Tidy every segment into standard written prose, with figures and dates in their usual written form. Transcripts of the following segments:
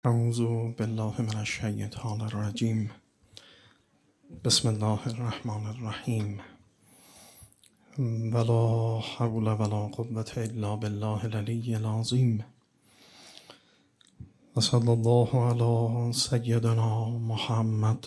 اعوذ بالله من الشیطان الرجیم. بسم الله الرحمن الرحیم. ولا حول ولا قوة الا بالله العلی العظیم. و صلی الله علی سیدنا محمد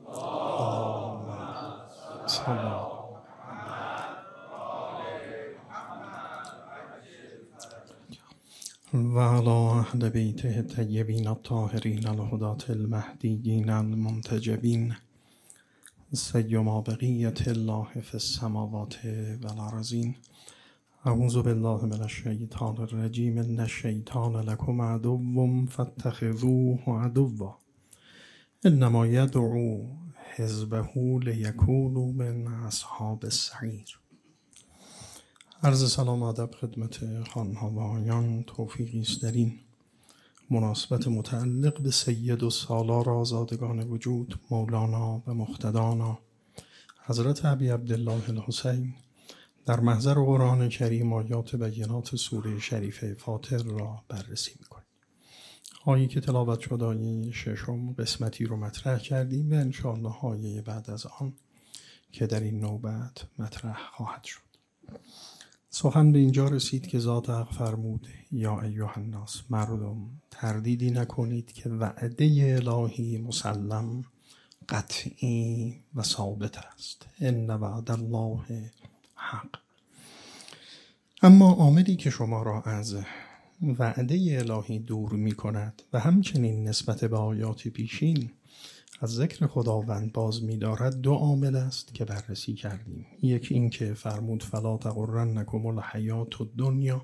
و علی اهل بیته الطیبین الطاهرین الهداة المهدیین المنتجبین سیما بقیة الله فی السماوات والارضین. اعوذ بالله من الشیطان الرجیم. ان الشیطان لکم عدو فاتخذوه عدوا انما یدعو حزبه لیکونوا من اصحاب السعیر. عرض سلام و ادب خدمت خانم‌ها و آقایان. توفیقی است در این مناسبت متعلق به سید السالار آزادگان وجود مولانا و مقتدانا حضرت ابی عبدالله الحسین در محضر قرآن کریم آیات بینات سوره شریفه فاطر را بررسی می‌کنیم. آیه که تلاوت شد آیه ششم قسمتی رو مطرح کردیم و انشاءالله آیه بعد از آن که در این نوبت مطرح خواهد شد. سخن به اینجا رسید که ذات حق فرمود یا ایها الناس، مردم تردیدی نکنید که وعده الهی مسلم قطعی و ثابت است. ان وعد الله حق. اما عاملی که شما را از وعده الهی دور می کند و همچنین نسبت به آیات پیشین از ذکر خداوند باز می دارد دو عامل است که بررسی کردیم. یکی این که فرمود فلا تغرنکم الحیات الدنیا.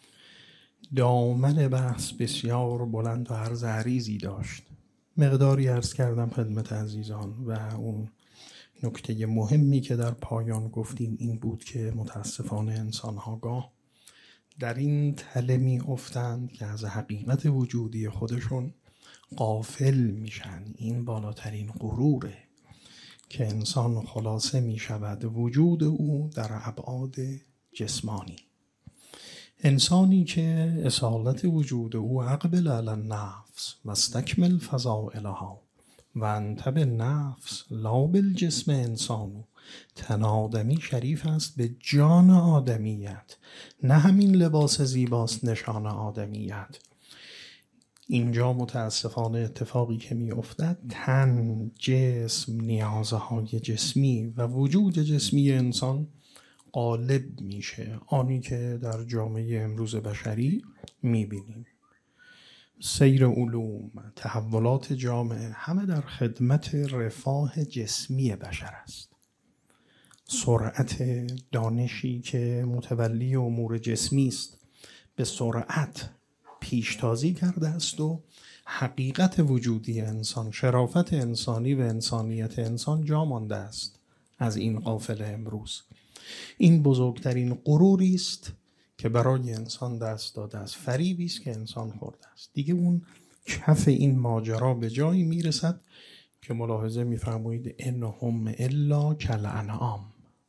دامن بحث بسیار بلند و عرض عریضی داشت. مقداری عرض کردم خدمت عزیزان و اون نکته مهمی که در پایان گفتیم این بود که متاسفانه انسان‌ها گاه در این تله می افتند که از حقیقت وجودی خودشون غافل میشن. این بالاترین غروره که انسان خلاصه می شود وجود او در ابعاد جسمانی. انسانی که اصالت وجود او اقبل علی النفس و استکمل فضائلها و انت بالنفس لا بالجسم انسانو. تن آدمی شریف است به جان آدمیت، نه همین لباس زیباست نشان آدمیت. اینجا متاسفانه اتفاقی که می افتد تن، جسم، نیازهای جسمی و وجود جسمی انسان غالب میشه. آنی که در جامعه امروز بشری می بینیم. سیر علوم، تحولات جامعه همه در خدمت رفاه جسمی بشر است. سرعت دانشی که متولی امور جسمی است به سرعت پیشتازی کرده است و حقیقت وجودی انسان، شرافت انسانی و انسانیت انسان جا مانده است از این قافله امروز. این بزرگترین غروری است که برای انسان دست داده است، فریبی است که انسان خورده است. دیگه اون کف این ماجرا به جایی میرسد که ملاحظه میفرمایید انهم الا کالانعام.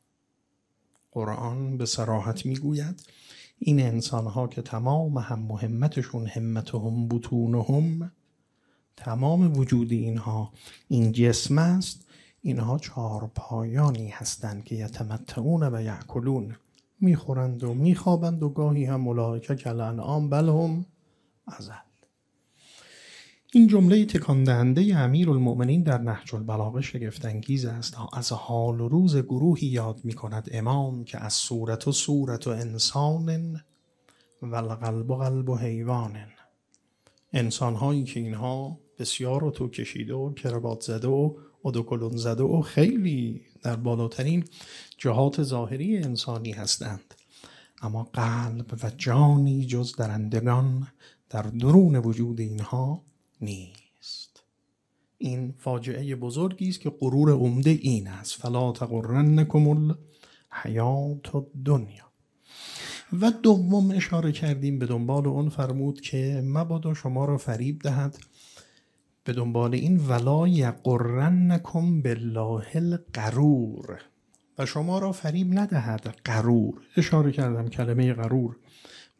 قرآن به صراحت میگوید این انسان‌ها که تمام هم مهمتشون همتهم بطونهم، تمام وجود اینها این جسم است، اینها چهار پایانی هستند که یتمتعون و یأکلون، میخورند و میخوابند و گاهی هم اولئک کالانعام بل هم اضل. این جمله تکان دهنده امیرالمؤمنین در نهج البلاغه شگفت انگیز است. از حال و روز گروهی یاد می‌کند امام که از صورت انسان و القلب قلب حیوان. انسان‌هایی که اینها بسیار اتو کشیده و کراوات زده و ادوکلون زده و خیلی در بالاترین جهات ظاهری انسانی هستند، اما قلب و جانی جز درندگان در درون وجود اینها نیست. این فاجعه بزرگی است که غرور عمده این است. فلا تغرنکم الحیات الدنیا. و دوم اشاره کردیم به دنبال اون فرمود که مبادا شما را فریب دهد به دنبال این ولا یغرنکم بالله الغرور، و شما را فریب ندهد غرور. اشاره کردم کلمه غرور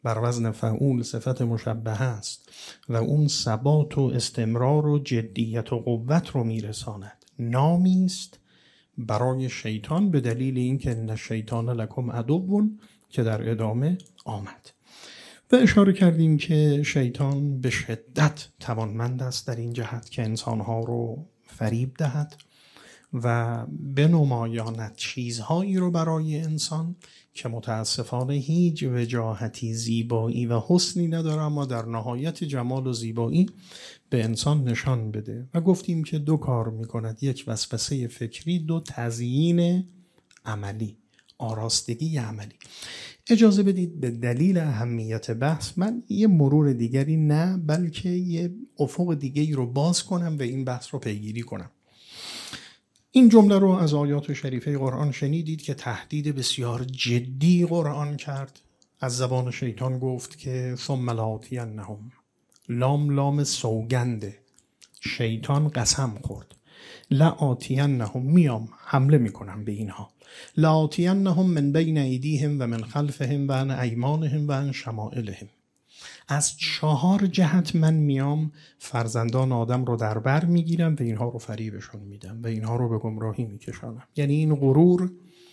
بر وزن فعول صفت مشبهه است و اون ثبات و استمرار و جدیت و قوت رو میرساند. نامی است برای شیطان به دلیل اینکه ان الشیطان لکم عدو که در ادامه آمد. و اشاره کردیم که شیطان به شدت توانمند است در این جهت که انسانها رو فریب دهد و بنمایاند چیزهایی رو برای انسان که متاسفانه هیچ وجاهتی، زیبایی و حسنی نداره، اما در نهایت جمال و زیبایی به انسان نشان بده. و گفتیم که دو کار میکند: یک وسوسه فکری، دو تزیین عملی، آراستگی عملی. اجازه بدید به دلیل اهمیت بحث من یه مرور دیگری نه بلکه یه افق دیگری رو باز کنم و این بحث رو پیگیری کنم. این جمله رو از آیات شریفه قرآن شنیدید که تهدید بسیار جدی قرآن کرد. از زبان شیطان گفت که ثم لآتینهم، لام سوگنده، شیطان قسم خورد، لآتینهم، میام حمله میکنم به اینها، لآتینهم من بین ایدیهم و من خلفهم و عن ایمانهم و عن شمائلهم، از 4 جهت من میام فرزندان آدم رو در بر میگیرم و اینها رو فریبشون میدم و اینها رو به گمراهی میکشانم. یعنی این غرور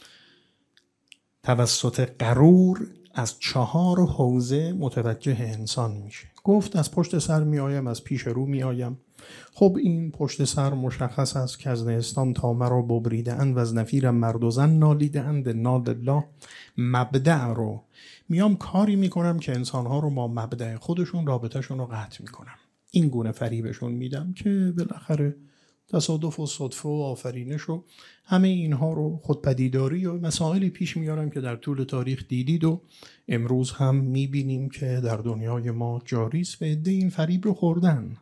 توسط غرور از 4 حوزه متوجه انسان میشه. گفت از پشت سر میایم، از پیش رو میایم. خب این پشت سر مشخص است که از نیستان تا مرا ببریده اند و از نفیرم مرد و زن نالیده اند. نال الله، مبدأ رو میام کاری میکنم که انسانها رو با مبدأ خودشون رابطهشون رو قطع میکنم. این گونه فریبشون میدم که بالاخره تصادف و صدفه و آفرینش و همه اینها رو خودپدیداری و مسائلی پیش میارم که در طول تاریخ دیدید و امروز هم میبینیم که در دنیای ما جاری است و عده این فریب رو خوردن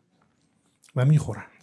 و میخورند.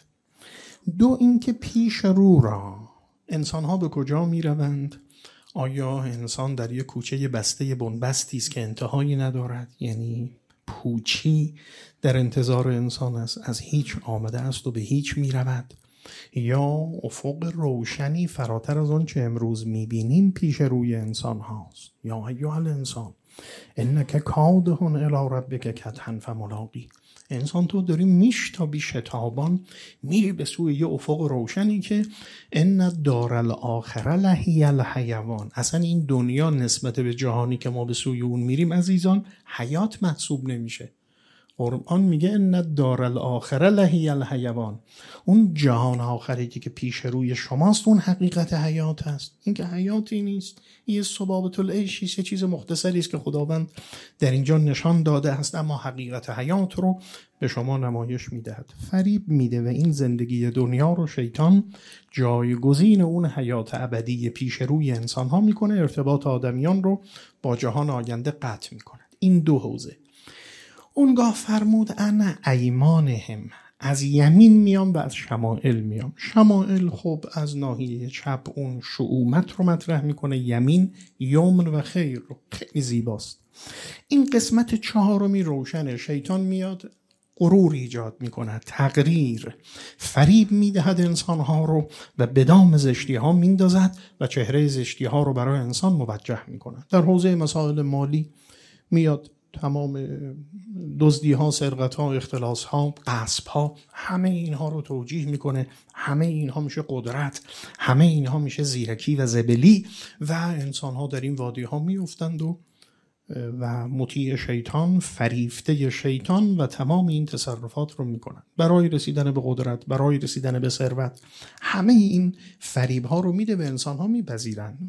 2 اینکه پیش رو را انسانها به کجا میروند؟ آیا انسان در یک کوچه بسته بنبستی است که انتهایی ندارد؟ یعنی پوچی در انتظار انسان است، از هیچ آمده است و به هیچ میرود، یا افق روشنی فراتر از آن چه امروز میبینیم پیش روی انسان هاست؟ یا ایها الانسان انک کادح الی ربک کدحا فملاقی، انسان تو داری میشتابی شتابان میری به سوی یه افق روشنی که ان الدار الاخره لهی الحیوان، اصلا این دنیا نسبت به جهانی که ما به سوی اون میریم عزیزان حیات محسوب نمیشه. قرآن میگه ان الدار الاخره لهی الحیوان، اون جهان آخری که پیش روی شماست اون حقیقت حیات هست. این که حیاتی نیست، یه سبابت العیشی، یه چیز مختصری است که خداوند در اینجا نشان داده است، اما حقیقت حیات رو به شما نمایش میدهد، فریب میده و این زندگی دنیا رو شیطان جایگزین اون حیات ابدی پیش روی انسان ها میکنه، ارتباط آدمیان رو با جهان آینده قطع میکنه. این 2 حوزه. اونگاه فرمود انا ایمانهم، از یمین میام و از شمائل میام. شمائل خب از ناحیه چپ اون شؤومت رو مطرح میکنه، یمین یمن و خیر رو، خیلی زیباست. این قسمت 4 روشنه. شیطان میاد غرور ایجاد میکنه، تقریر، فریب میدهد انسانها رو و به دام زشتی ها میندازد و چهره زشتی ها رو برای انسان موجه میکنه. در حوزه مسائل مالی میاد تمام دزدی ها، سرقت ها، اختلاس ها، غصب ها، همه اینها رو توجیه میکنه. همه اینها میشه قدرت، همه اینها میشه زیرکی و زبلی و انسان ها در این وادی ها میافتند و مطیع شیطان، فریفته شیطان و تمام این تصرفات رو میکنن برای رسیدن به قدرت، برای رسیدن به ثروت. همه این فریب ها رو میده به انسان ها، میپذیرن.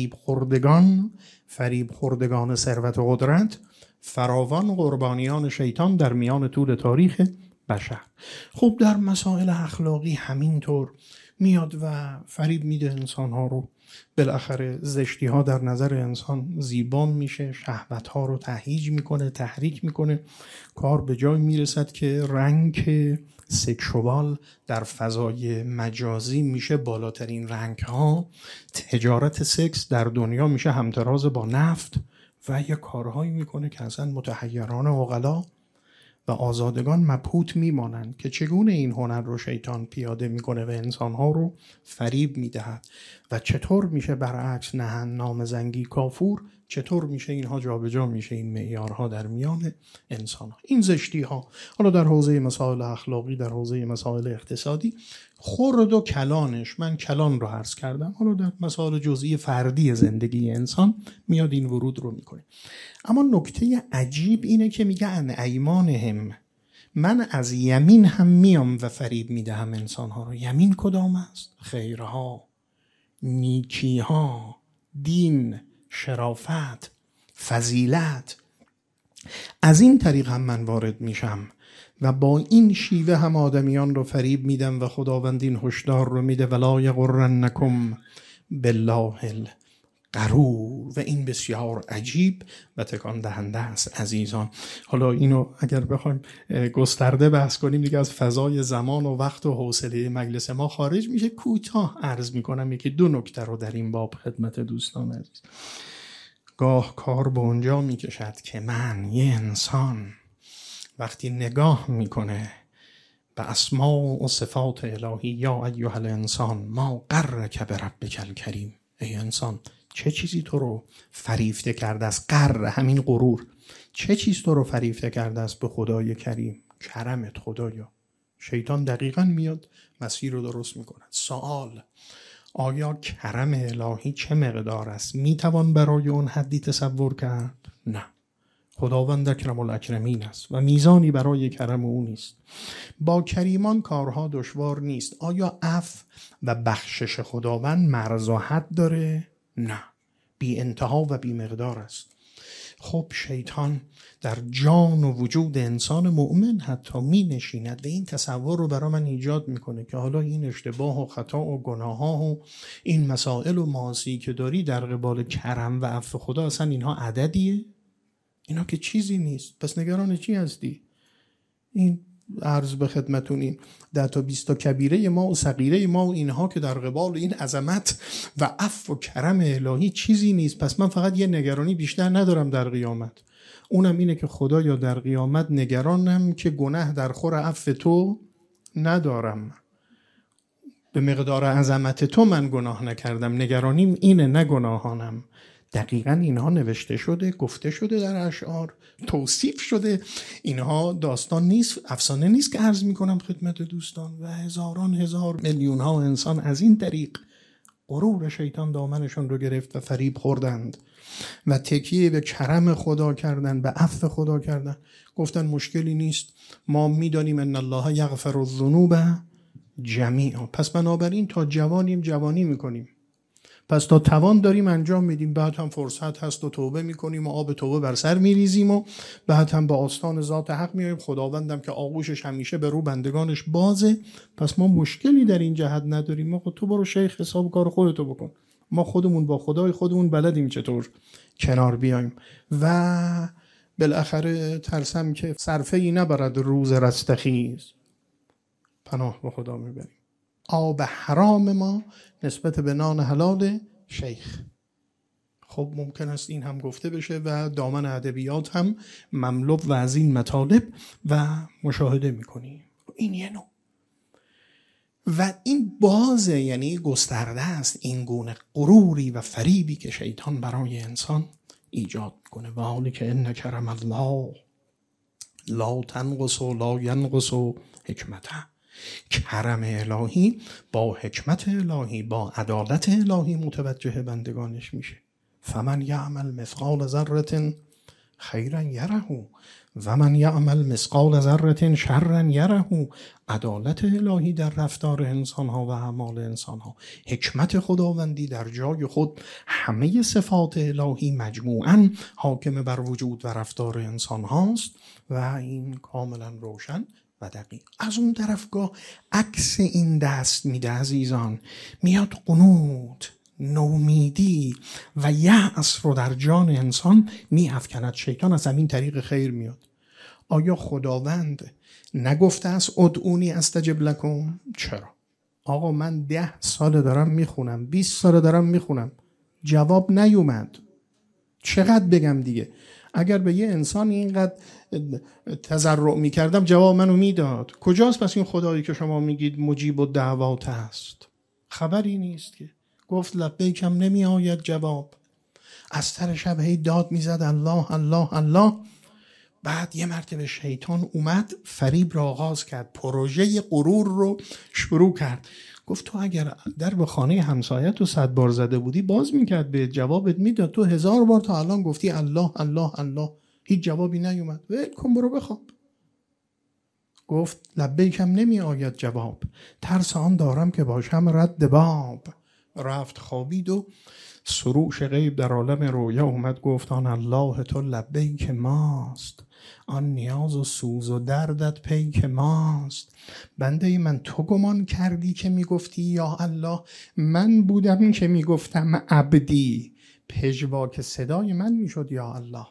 فریب خوردگان ثروت و قدرت فراوان قربانیان شیطان در میان طول تاریخ بشر. خب در مسائل اخلاقی همینطور میاد و فریب میده انسان ها رو. بالاخره زشتی ها در نظر انسان زیبا میشه، شهوت ها رو تهییج میکنه، تحریک میکنه. کار به جای میرسد که رنگ سکشوال در فضای مجازی میشه بالاترین رنگ ها. تجارت سکس در دنیا میشه همتراز با نفت و یه کارهایی میکنه که اصلا متحیران عقلا و آزادگان مبهوت میمانند که چگونه این هنر رو شیطان پیاده میکنه و انسانها رو فریب میدهد و چطور میشه برعکس نهن نام زنگی کافور چطور میشه اینها جابجا میشه، این معیارها در میان انسان ها، این زشتی ها، حالا در حوزه مسائل اخلاقی، در حوزه مسائل اقتصادی، خرد و کلانش، من کلان رو عرض کردم، حالا در مسائل جزئی فردی زندگی انسان میاد این ورود رو میکنه. اما نکته عجیب اینه که میگه ان ایمانهم، من از یمین هم میام و فریب میدهم انسانها رو. یمین کدام است؟ خیرها، نیکیها، دین، شرافت، فضیلت. از این طریق هم من وارد میشم و با این شیوه هم آدمیان رو فریب میدم و خداوند این هشدار رو میده ولا یغرنکم بالله الغرور. و این بسیار عجیب و تکان دهنده است عزیزان. حالا اینو اگر بخوایم گسترده بحث کنیم دیگه از فضای زمان و وقت و حوصله مجلس ما خارج میشه. کوتاه عرض میکنم یکی دو نکته رو در این باب خدمت دوستان عزیز. گاه کار به اونجا میکشد که من یه انسان وقتی نگاه میکنه به اسماء و صفات الهی، یا ایها الانسان ما غرک بربک الکریم، ای انسان چه چیزی تو رو فریفته کرده است؟ غر، همین غرور. چه چیز تو رو فریفته کرده است به خدای کریم؟ کرمت خدایا. شیطان دقیقاً میاد مسیر رو درست میکند. سوال: آیا کرم الهی چه مقدار است؟ میتوان برای اون حدی تصور کرد؟ نه. خداوند اکرم الاکرمین است و میزانی برای کرم او نیست. با کریمان کارها دشوار نیست. آیا عفو و بخشش خداوند مرز و حد داره؟ نه، بی انتها و بی مقدار است. خب شیطان در جان و وجود انسان مؤمن حتی می نشیند و این تصور رو برای من ایجاد میکنه که حالا این اشتباه و خطا و گناه ها و این مسائل و معاصی که داری در قبال کرم و عفو خدا اصلا اینها عددیه؟ اینا که چیزی نیست. پس نگران چی هستی؟ این عرض به خدمتون این 10 تا 20 تا کبیره ما و صغیره ما و اینها که در قبال این عظمت و عفو و کرم الهی چیزی نیست. پس من فقط یه نگرانی بیشتر ندارم در قیامت، اونم اینه که خدایا در قیامت نگرانم که گناه در خور عفو تو ندارم، به مقدار عظمت تو من گناه نکردم، نگرانیم اینه نه گناهانم. دقیقاً اینها نوشته شده، گفته شده در اشعار، توصیف شده. اینها داستان نیست، افسانه نیست که عرض میکنم خدمت دوستان. و هزاران هزار میلیون ها انسان از این طریق غرور شیطان دامنشون رو گرفت و فریب خوردند و تکیه به کرم خدا کردن، به عفو خدا کردن. گفتن مشکلی نیست، ما میدانیم ان الله یغفر الذنوب جمیعا. پس بنابراین تا جوانیم جوانی میکنیم، پس تا توان داریم انجام میدیم، بعد هم فرصت هست و توبه میکنیم و آب توبه بر سر میریزیم و بعد هم با آستان ذات حق میایم. خداوندم که آغوشش همیشه به رو بندگانش بازه، پس ما مشکلی در این جهت نداریم. ما تو برو شیخ حساب کار خودتو بکن، ما خودمون با خدای خودمون بلدیم چطور کنار بیایم. و بالاخره ترسم که صرفه ای نبرد روز رستخیز، پناه به خدا میبریم. آب حرام ما نسبت به نان حلال شیخ. خب ممکن است این هم گفته بشه و دامن ادبیات هم مملو و از این مطالب و مشاهده میکنیم. این یه نوع و این بازه، یعنی گسترده است این گونه غروری و فریبی که شیطان برای انسان ایجاد کنه. و حالی که ان کرم الله لا تنقص و لا ینقص حکمته، کرم الهی با حکمت الهی با عدالت الهی متوجه بندگانش میشه. فمن یعمل مثقال ذره خیرا یره و من یعمل مثقال ذره شرا یره. عدالت الهی در رفتار انسانها و اعمال انسانها، حکمت خداوندی در جای خود، همه صفات الهی مجموعاً حاکم بر وجود و رفتار انسان هاست و این کاملا روشن و دقیق. از اون طرفگاه عکس این دست میده عزیزان، میاد قنوط، نومیدی و یأس رو در جان انسان میافکند. شیطان از همین طریق خیر میاد. آیا خداوند نگفته است ادعونی استجب لکم؟ چرا؟ آقا من 10 سال دارم میخونم، 20 سال دارم میخونم، جواب نیومد، چقدر بگم دیگه؟ اگر به یه انسان اینقدر تضرع میکردم جواب منو میداد. کجاست پس این خدایی که شما میگید مجیب الدعوات است؟ خبری نیست که گفت لبیکم نمی آید جواب. از سر شب هی داد میزد الله الله الله. بعد یه مرتبه شیطان اومد فریب را آغاز کرد، پروژه غرور رو شروع کرد. گفت تو اگر در به خانه همسایت تو 100 بار زده بودی باز میکرد، به جوابت میداد. تو 1000 بار تا الان گفتی الله الله الله، هیچ جوابی نیومد. ول کن برو بخواب. گفت لبیکم نمی آید جواب، ترس آن دارم که باشم رد باب. رفت خوابید و سروش غیب در عالم رویا اومد گفت آن الله تو لبیک ماست، آن نیاز و سوز و دردت پیک ماست. بنده من تو گمان کردی که میگفتی یا الله، من بودم که میگفتم عبدی، پژواک صدای من میشد یا الله.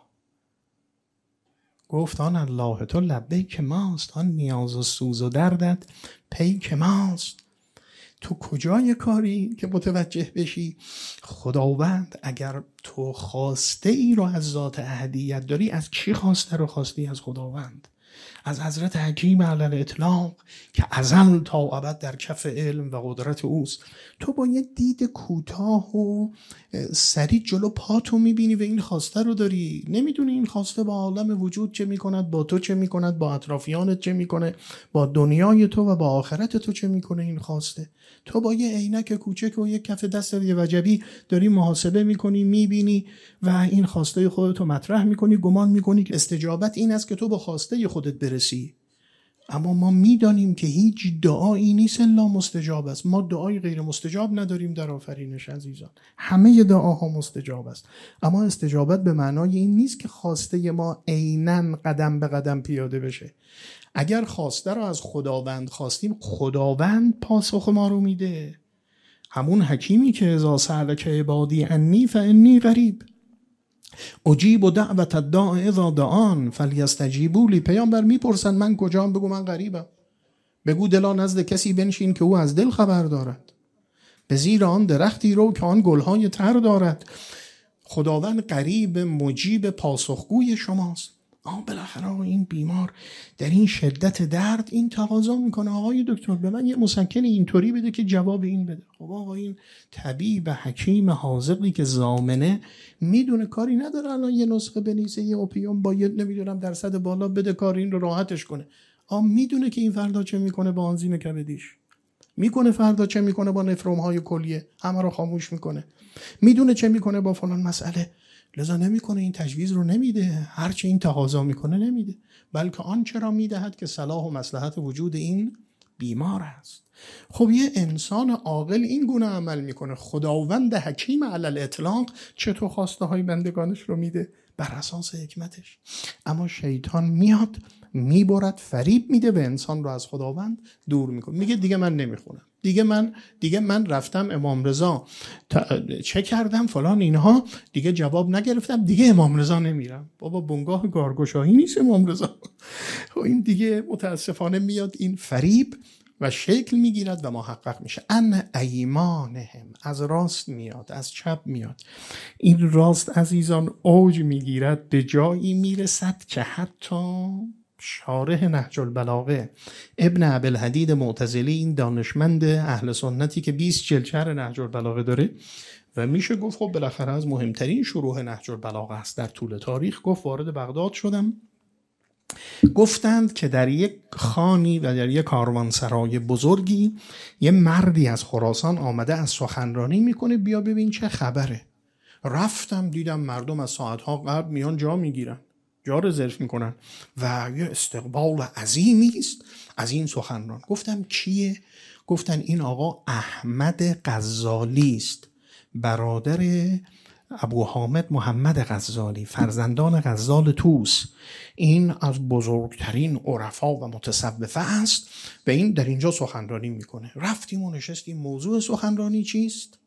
گفت آن الله تو لبیک ماست، آن نیاز و سوز و دردت پیک ماست. تو کجای کاری که متوجه بشی خداوند اگر تو خواسته ای رو از ذات احدیت داری، از کی خواسته رو خواستی؟ از خداوند، از حضرت حکیم علی الاطلاق که ازل تا ابد در کف علم و قدرت اوست. تو با یه دید کوتاه و سریع جلو پاتو میبینی و این خواسته رو داری، نمیدونی این خواسته با عالم وجود چه میکند، با تو چه میکند، با اطرافیانت چه میکنه، با دنیای تو و با آخرت تو چه میکنه. این خواسته تو با یه عینک کوچک و یه کف دست یه وجبی داری محاسبه میکنی، میبینی و این خواسته خودتو مطرح میکنی، گمان میکنی که استجابت این است که تو با خواسته خودت برسی. اما ما میدانیم که هیچ دعایی نیست الا مستجاب است. ما دعای غیر مستجاب نداریم در آفرینش عزیزان، همه دعاها مستجاب است. اما استجابت به معنای این نیست که خواسته ما عیناً قدم به قدم پیاده بشه. اگر خواسته رو از خداوند خواستیم، خداوند پاسخ ما رو میده. همون حکیمی که اذا سألک عبادی عنی فانی قریب اجیب دعوت الداع اذا دعان فلیستجیبوا لی. پیامبر میپرسن من کجام؟ بگو من قریبم. بگو دلا نزد کسی بنشین که او از دل خبر دارد، به زیر آن درختی رو که آن گلهای تر دارد. خداوند قریب، مجیب، پاسخگوی شماست. بالاخره این بیمار در این شدت درد این تقاضا میکنه آقای دکتر به من یه مسکن اینطوری بده که جواب این بده. خب آقا این طبیب حکیم حاذقی که ضامنه میدونه کاری نداره الان یه نسخه بنویسه، یه اوپیوم با یه نمیدونم درصد بالا بده کار این رو راحتش کنه. میدونه که این فردا چه میکنه با آنزیم کبدیش، میکنه فردا چه میکنه با نفرون‌های کلیه، همه رو خاموش میکنه، میدونه چه میکنه با فلان مسئله. لذا نمیکنه، این تجویز رو نمیده، هرچی این تقاضا میکنه نمیده، بلکه آنچه را میدهد که صلاح و مصلحت وجود این بیمار است. خب یه انسان عاقل این گونه عمل میکنه. خداوند حکیم علی الاطلاق چطور خواسته های بندگانش رو میده؟ بر اساس حکمتش. اما شیطان میاد میبرد، فریب میده و انسان رو از خداوند دور میکنه. میگه دیگه من نمیخونم، دیگه من رفتم امام رضا چه کردم فلان اینها، دیگه جواب نگرفتم، دیگه امام رضا نمیرم. بابا بنگاه گارگشایی نیست امام رضا. این دیگه متاسفانه میاد این فریب و شکل میگیرد و محقق میشه. ان ایمانهم، از راست میاد، از چپ میاد. این راست عزیزان اوج میگیرد، به جایی میرسد که حتی شارح نهج البلاغه ابن ابوالحدید معتزلی، این دانشمند اهل سنتی که 20 جلد شرح نهج البلاغه داره و میشه گفت خب بالاخره از مهمترین شروح نهج البلاغه است در طول تاریخ، گفت وارد بغداد شدم، گفتند که در یک خانی و در یک کاروانسرای بزرگی یه مردی از خراسان آمده از سخنرانی میکنه، بیا ببین چه خبره. رفتم دیدم مردم از ساعتها قبل میان جا میگیرن، جا رزرو میکنن و یه استقبال عظیمی است از این سخنران. گفتم کیه؟ گفتن این آقا احمد غزالی است، برادر ابو حامد محمد غزالی، فرزندان غزال توس. این از بزرگترین عرفا و متصوفه است و این در اینجا سخنرانی میکنه. رفتیم و نشستیم. موضوع سخنرانی چیست؟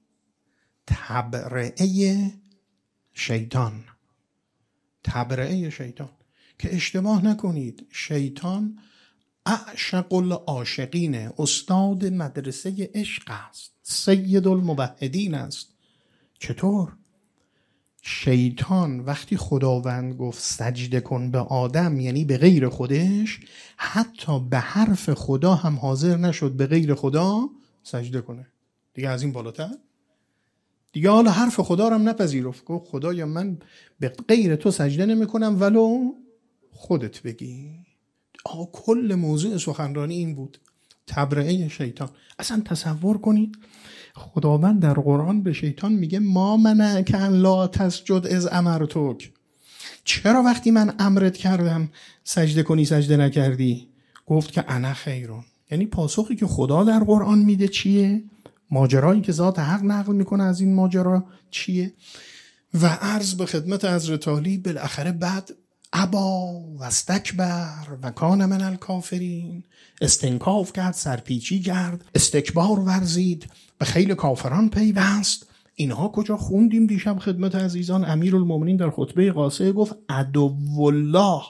تبرئه شیطان. تبرئه شیطان، که اشتباه نکنید، شیطان اعشق العاشقین، استاد مدرسه عشق است، سید الموحدین است. چطور؟ شیطان وقتی خداوند گفت سجده کن به آدم، یعنی به غیر خودش، حتی به حرف خدا هم حاضر نشد به غیر خدا سجده کنه. دیگه از این بالاتر دیگه حالا حرف خدا رو هم نپذیرفت. گفت خدایا من به غیر تو سجده نمی‌کنم ولو خودت بگی. کل موضوع سخنرانی این بود، تبرئه شیطان. اصلا تصور کنید خداوند در قرآن به شیطان میگه ما منعک ان لا تسجد اذ امرتک، چرا وقتی من امرت کردم سجده کنی سجده نکردی؟ گفت که انا خیرون. یعنی پاسخی که خدا در قرآن میده چیه؟ ماجرایی که ذات حق نقل میکنه از این ماجرا چیه؟ و عرض به خدمت حضرت عالی بالاخره بعد ابا و استکبر و کان من الکافرین، استنکاف کرد، سرپیچی کرد، استکبار ورزید، به خیل کافران پیوست. اینها کجا خوندیم دیشب خدمت عزیزان؟ امیرالمومنین در خطبه قاصه گفت عدو الله،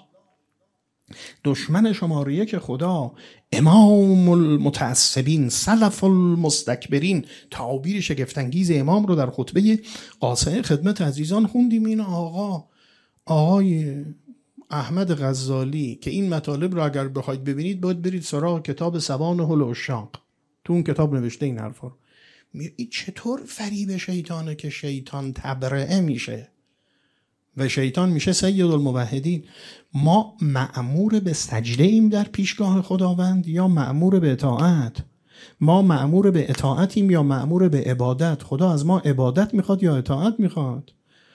دشمن شماره یک خدا، امام المتعصبین، سلف المستکبرین. تعابیر شگفت‌انگیز امام رو در خطبه قاصه خدمت عزیزان خوندیم. این آقای احمد غزالی که این مطالب رو اگر بخواید ببینید باید برید سراغ کتاب سبانه العشاق، تو اون کتاب نوشته این حرفا رو. چطور فریب شیطانه که شیطان تبرئه میشه و شیطان میشه سید الموحدین. ما مأمور به سجده ایم در پیشگاه خداوند یا مأمور به اطاعت؟ ما مأمور به اطاعتیم یا مأمور به عبادت؟ خدا از ما عبادت میخواد یا اطاعت میخواد؟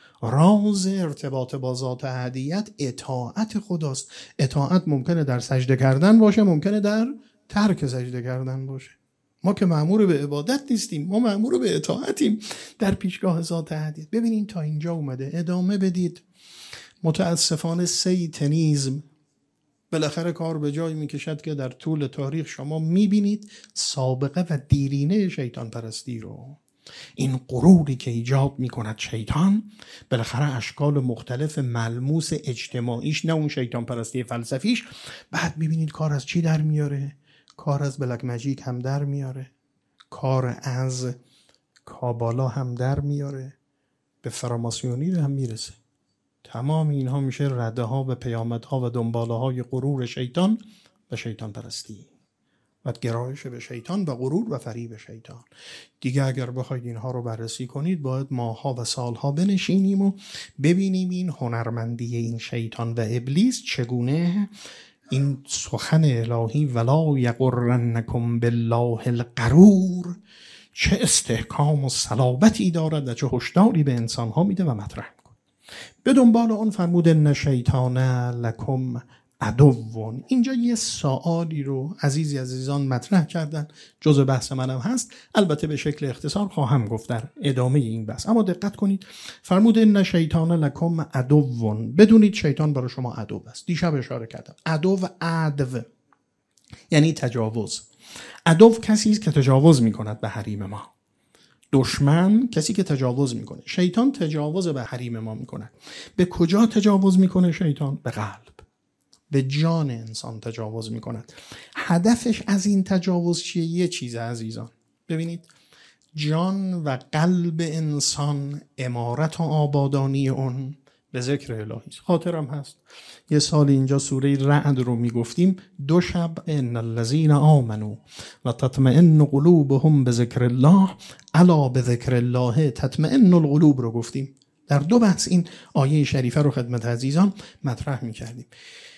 راز ارتباط با ذات احدیت اطاعت خداست. اطاعت ممکنه در سجده کردن باشه، ممکنه در ترک سجده کردن باشه. ما که مأمور به عبادت نیستیم، ما مأمور به اطاعتیم در پیشگاه ذات احدیت. ببینین تا اینجا اومده، ادامه بدید. متاسفانه سیتنیزم بالاخره کار به جایی میکشد که در طول تاریخ شما میبینید سابقه و دیرینه شیطان پرستی رو. این غروری که ایجاد میکند شیطان، بالاخره اشکال مختلف ملموس اجتماعیش، نه اون شیطان پرستی فلسفیش. بعد میبینید کار از چی در میاره؟ کار از بلک ماجیک هم در میاره، کار از کابالا هم در میاره، به فراماسیونی هم میرسه. تمام اینها میشه رده ها و پیامدها و دنباله های غرور شیطان و شیطان پرستی و گرایش به شیطان و غرور و فریب شیطان. دیگه اگر بخواید اینها رو بررسی کنید باید ماها و سالها بنشینیم و ببینیم این هنرمندی این شیطان و ابلیس چگونه این سخن الهی ولا یغرنکم بالله الغرور چه استحکام و صلابتی دارد و چه هشداری به انسانها میده و مطرح میکنه. به دنبال اون فرمود ان شیطان لکم عدوون. اینجا یه سوالی رو عزیزان مطرح کردن، جزء بحث منم هست، البته به شکل اختصار خواهم گفت در ادامه این بحث. اما دقت کنید، فرمود ان شیطان لکم عدوون، بدونید شیطان برای شما عدو است. دیشب اشاره کردم عدو یعنی تجاوز. عدو کسی است که تجاوز میکند به حریم ما. دشمن کسی که تجاوز میکنه. شیطان تجاوز به حریم ما میکنه. به کجا تجاوز میکنه شیطان؟ به قلب، به جان انسان تجاوز میکند. هدفش از این تجاوز چیه؟ یه چیز عزیزان، ببینید، جان و قلب انسان، عمارت و آبادانی اون به ذکر الهی. خاطرم هست یه سال اینجا سوره رعد رو میگفتیم، 2 شب ان الذین آمنوا و تطمئن قلوبهم بذکر الله الا بذکر الله تطمئن القلوب رو گفتیم. در 2 بحث این آیه شریفه رو خدمت عزیزان مطرح میکردیم.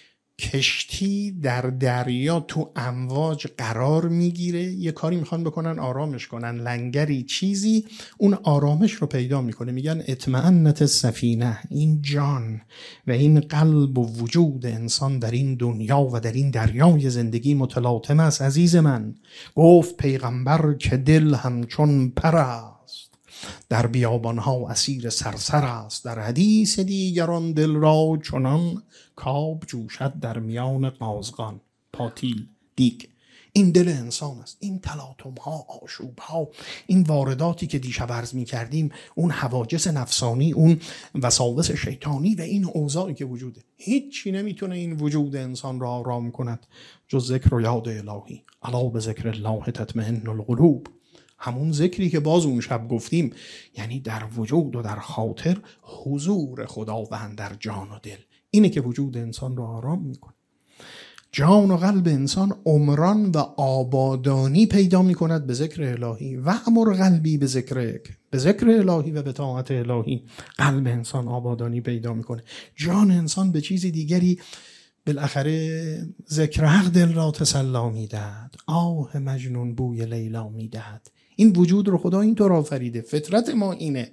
کشتی در دریا تو امواج قرار میگیره، یه کاری میخوان بکنن آرامش کنن، لنگری چیزی اون آرامش رو پیدا میکنه، میگن اطمئنت السفینه. این جان و این قلب و وجود انسان در این دنیا و در این دریای زندگی متلاطم است. عزیز من، گفت پیغمبر که دل همچون پر است در بیابانها اسیر سرسر است، در حدیث دیگران دل را چنان کاب جوشد در میان قازغان. پاتیل، دیگ. این دل انسان است. این تلاطم ها، آشوب ها، این وارداتی که دیشب عرض می کردیم، اون حواجس نفسانی، اون وساوس شیطانی و این اوضاعی که وجوده، هیچی نمیتونه این وجود انسان را آرام کند جز ذکر و یاد الهی. الا به ذکر الله تطمئن القلوب. همون ذکری که باز اون شب گفتیم، یعنی در وجود و در خاطر حضور خداوند در جان و دل، اینه که وجود انسان رو آرام میکنه. جان و قلب انسان عمران و آبادانی پیدا می کند به ذکر الهی. و امر قلبی به ذکرک، به ذکر الهی و به طاعت الهی قلب انسان آبادانی پیدا می کنه. جان انسان به چیز دیگری بالاخره ذکر حق دل را تسلا می دهد. آه مجنون بوی لیلا می دهد. این وجود رو خدا اینطور آفریده، فطرت ما اینه.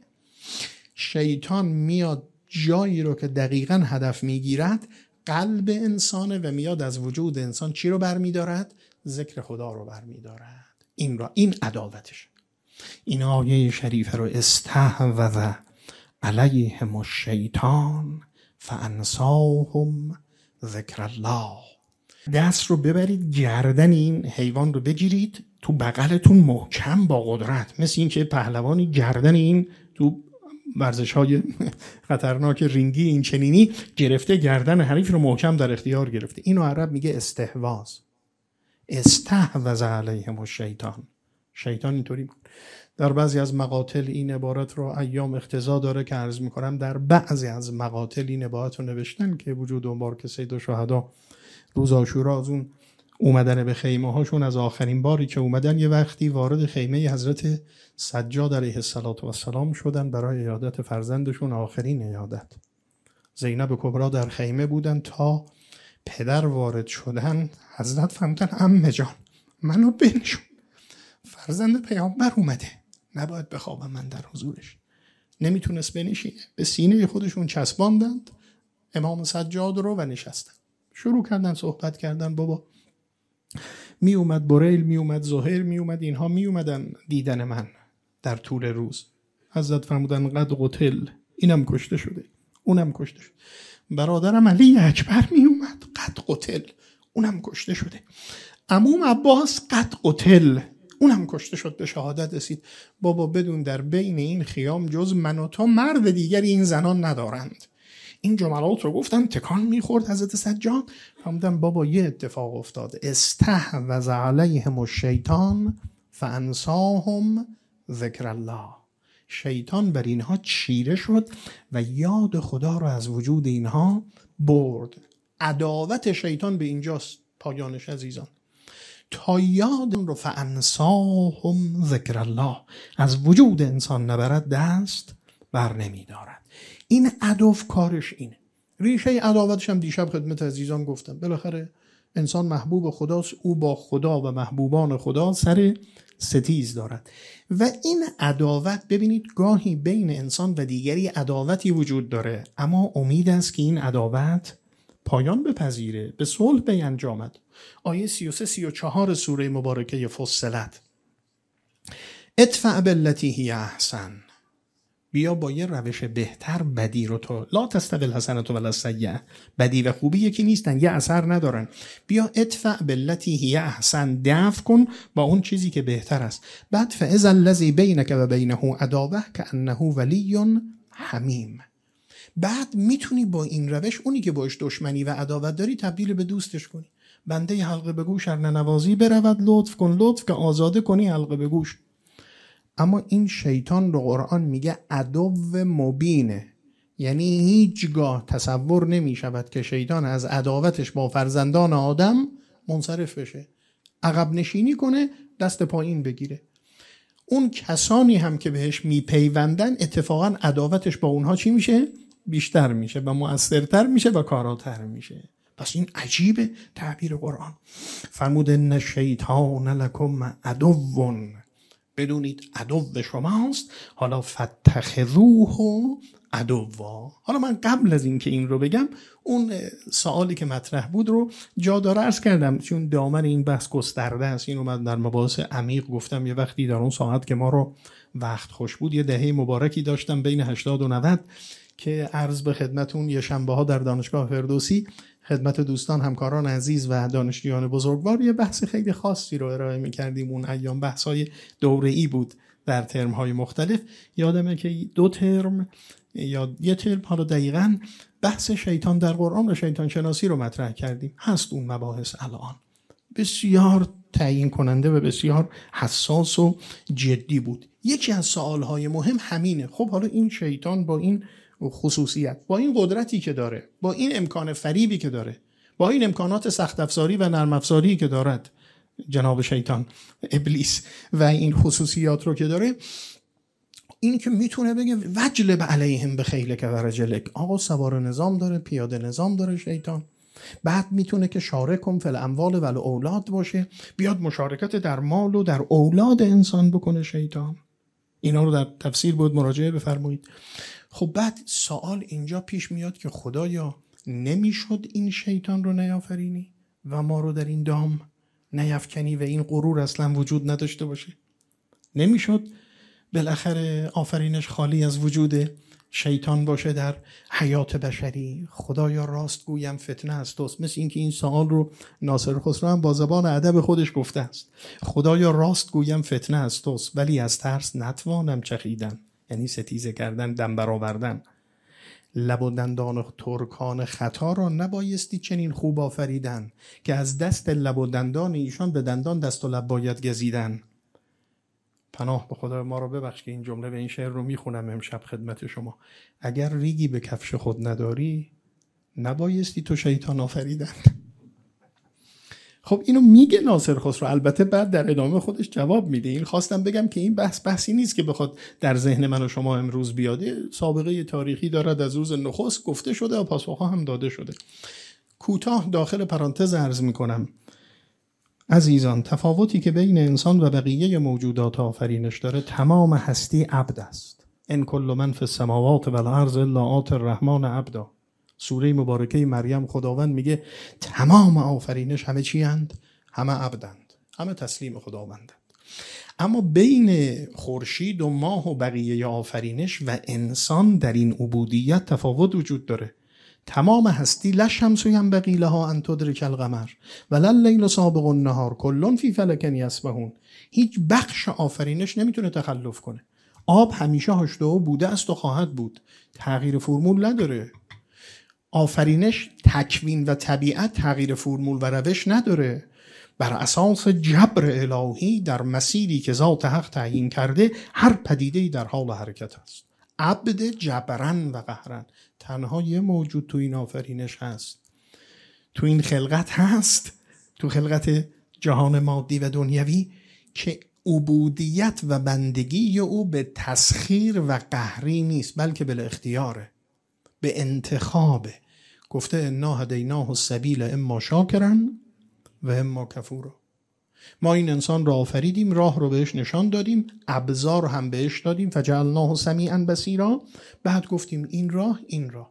شیطان میاد جایی رو که دقیقاً هدف میگیرد قلب انسانه و میاد از وجود انسان چی رو برمیدارد؟ ذکر خدا رو برمیدارد. این عداوتش. این آیه شریفه رو استحوذ علیهم الشیطان فانساهم ذکر الله. دست رو ببرید گردن این حیوان رو بگیرید تو بغلتون محکم با قدرت، مثل این که پهلوانی گردن این تو ورزش‌های خطرناک رینگی این چنینی گرفته، گردن حریف رو محکم در اختیار گرفته. اینو عرب میگه استحواذ. استحوذ علیهم الشیطان. شیطان اینطوری بود. در بعضی از مقاتل این عبارت رو ایام اقتضا داره که عرض میکنم، در بعضی از مقاتل این عبارت رو نوشتن که وجود اون بار که سید الشهدا روز عاشورا از اون اومدن به خیمه هاشون، از آخرین باری که اومدن یه وقتی وارد خیمه حضرت سجاد علیه السلام شدن برای عیادت فرزندشون، آخرین عیادت. زینب کبرا در خیمه بودن تا پدر وارد شدن. حضرت فرمودن عمه جان منو بنشون، فرزند پیامبر اومده، نباید بخوابم من در حضورش. نمیتونست بنشینه، به سینه خودشون چسباندند امام سجاد رو و نشستن. شروع کردن صحبت کردن. بابا می اومد بریل، می اومد زهیر، می اومد اینها می اومدن دیدن من در طول روز. حضرت فرمودن قد قتل، اینم کشته شده، اونم کشته شده. برادرم علی اکبر می اومد، قد قتل، اونم کشته شده. عموم عباس قد قتل، اونم کشته شد، به شهادت رسید. بابا بدون در بین این خیام جز من و تو مرد دیگری این زنان ندارند. این جملات رو گفتن، تکان میخورد حضرت سجاد. فرمودن بابا یه اتفاق افتاده، استحوذ علیهم الشیطان فانساهم ذکر الله. شیطان بر اینها چیره شد و یاد خدا رو از وجود اینها برد. عداوت شیطان به اینجاست پایانش عزیزان. تا یاد رو فانساهم ذکر الله از وجود انسان نبرد، دست بر نمی دارد. این عدو کارش اینه. ریشه عداوتش هم دیشب خدمت عزیزان گفتم. بالاخره انسان محبوب خداست، او با خدا و محبوبان خدا سر ستیز دارد. و این عداوت ببینید گاهی بین انسان و دیگری عداوتی وجود داره، اما امید است که این عداوت پایان بپذیره، به صلح بینجامد. آیه 33-34 سوره مبارکه فصلت. ادفع بالتی هی احسن، بیا با یه روش بهتر بدی رو تو، لا تستوی الحسنة ولا السیئة، بدی و خوبی یکی نیستن، یه اثر ندارن. بیا ادفع بالتی هی احسن، دفع کن با اون چیزی که بهتر است. بعد فاذا الذی بینک و بینه عداوه کانه ولی حمیم. بعد میتونی با این روش اونی که باش دشمنی و عداوت داری تبدیل به دوستش کنی. بنده حلقه به گوش ار ننوازی برود، لطف کن لطف که آزاده کنی حلقه به گوش. اما این شیطان رو قرآن میگه عدو مبینه، یعنی هیچگاه تصور نمی شود که شیطان از عداوتش با فرزندان آدم منصرف بشه، عقب نشینی کنه، دست پایین بگیره. اون کسانی هم که بهش میپیوندن اتفاقا عداوتش با اونها چی میشه؟ بیشتر میشه و مؤثرتر میشه و کاراتر میشه. پس این عجیبه تعبیر قرآن. فرمود ان شیطان لکم عدو، بدونید عدو شماست، حالا فاتخذوه عدوا. حالا من قبل از این که این رو بگم اون سوالی که مطرح بود رو جا داره عرض کردم، چون دامن این بحث گسترده است. این رو من در مباحث عمیق گفتم. یه وقتی در اون ساعت که ما رو وقت خوش بود، یه دهه مبارکی داشتم بین 80 و 90 که عرض به خدمتون یه شنبه ها در دانشگاه فردوسی خدمت دوستان همکاران عزیز و دانشجویان بزرگوار یه بحث خیلی خاصی رو ارائه می‌کردیم. اون ایام بحث‌های دوره‌ای بود در ترم‌های مختلف. یادمه که 2 ترم یا 1 ترم حالا دقیقاً بحث شیطان در قرآن و شیطان شناسی رو مطرح کردیم. هست اون مباحث الان بسیار تعیین کننده و بسیار حساس و جدی بود. یکی از سوال‌های مهم همینه. خب حالا این شیطان با این خصوصیت، با این قدرتی که داره، با این امکان فریبی که داره، با این امکانات سخت افزاری و نرم افزاری که دارد جناب شیطان ابلیس و این خصوصیات رو که داره، این که میتونه بگه وجلب علیهم بخیلک و رجلک، آقا سوار نظام داره، پیاده نظام داره شیطان. بعد میتونه که شارکم فی الاموال و الاولاد باشه، بیاد مشارکت در مال و در اولاد انسان بکنه شیطان. اینا رو در تفسیر بود مراجعه بفرمایید. خب بعد سوال اینجا پیش میاد که خدایا نمیشد این شیطان رو نیافرینی و ما رو در این دام نیفکنی و این غرور اصلا وجود نداشته باشه؟ نمیشد بالاخره آفرینش خالی از وجود شیطان باشه در حیات بشری؟ خدایا راست گویم فتنه است توست. مثل این که این سوال رو ناصر خسرو هم با زبان ادب خودش گفته است. خدایا راست گویم فتنه است توست، ولی از ترس نتوانم چخیدن، یعنی ستیزه کردن، دم برآوردن. لب و دندان ترکان خطا را نبایستی چنین خوب آفریدن، که از دست لب و دندان ایشان به دندان دست و لب باید گزیدن. پناه به خدا ما رو ببخش که این جمله و این شعر رو میخونم امشب خدمت شما. اگر ریگی به کفش خود نداری نبایستی تو شیطان آفریدن. خب اینو میگه ناصر خسرو، البته بعد در ادامه خودش جواب میده. این خواستم بگم که این بحثی نیست که بخواد در ذهن من و شما امروز بیاده، سابقه تاریخی دارد، از روز نخست گفته شده و پاسخها هم داده شده. کوتاه داخل پرانتز عرض میکنم عزیزان، تفاوتی که بین انسان و بقیه موجودات آفرینش داره، تمام هستی عبد است. ان کل من فی السماوات و الارض الا آتی الرحمن عبدا. سوره مبارکه مریم خداوند میگه تمام آفرینش همه چی اند؟ همه عبدند، همه تسلیم خداوندند. اما بین خورشید و ماه و بقیه آفرینش و انسان در این عبودیت تفاوت وجود داره. تمام هستی لا شمس ینبغی لها ان تدرک القمر ولا اللیل سابق النهار کل فی فلک یسبحون. هیچ بخش آفرینش نمیتونه تخلف کنه. آب همیشه H2O بوده است و خواهد بود، تغییر فرمول نداره. آفرینش، تکوین و طبیعت تغییر فرمول و روش نداره. بر اساس جبر الهی در مسیری که ذات حق تعیین کرده، هر پدیده‌ای در حال حرکت است. عبد جبرن و قهرن. تنها یه موجود تو این آفرینش هست، تو این خلقت هست، تو خلقت جهان مادی و دنیوی، که عبودیت و بندگی او به تسخیر و قهری نیست، بلکه به اختیاره، به انتخابه. گفته انا هدیناه السبیل اما شاکرا و اما کفورا. ما این انسان را آفریدیم، راه رو بهش نشان دادیم، ابزار هم بهش دادیم، فجعلناه سمیعا بصیرا. بعد گفتیم این راه، این راه.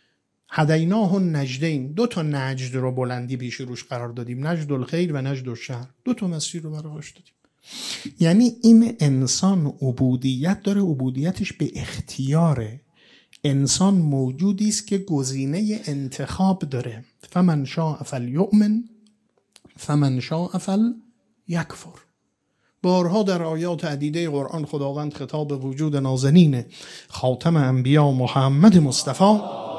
هدیناه النجدین، 2 نجد رو بلندی پیش روش قرار دادیم، نجد الخیر و نجد الشر، 2 مسیر رو براش دادیم. یعنی این انسان عبودیت داره، عبودیتش به اختیاره. انسان موجودی است که گزینه انتخاب داره. فمن شاء فلیؤمن فمن شاء فلیکفر. بارها در آیات عدیده قرآن خداوند خطاب به وجود نازنین خاتم انبیا محمد مصطفی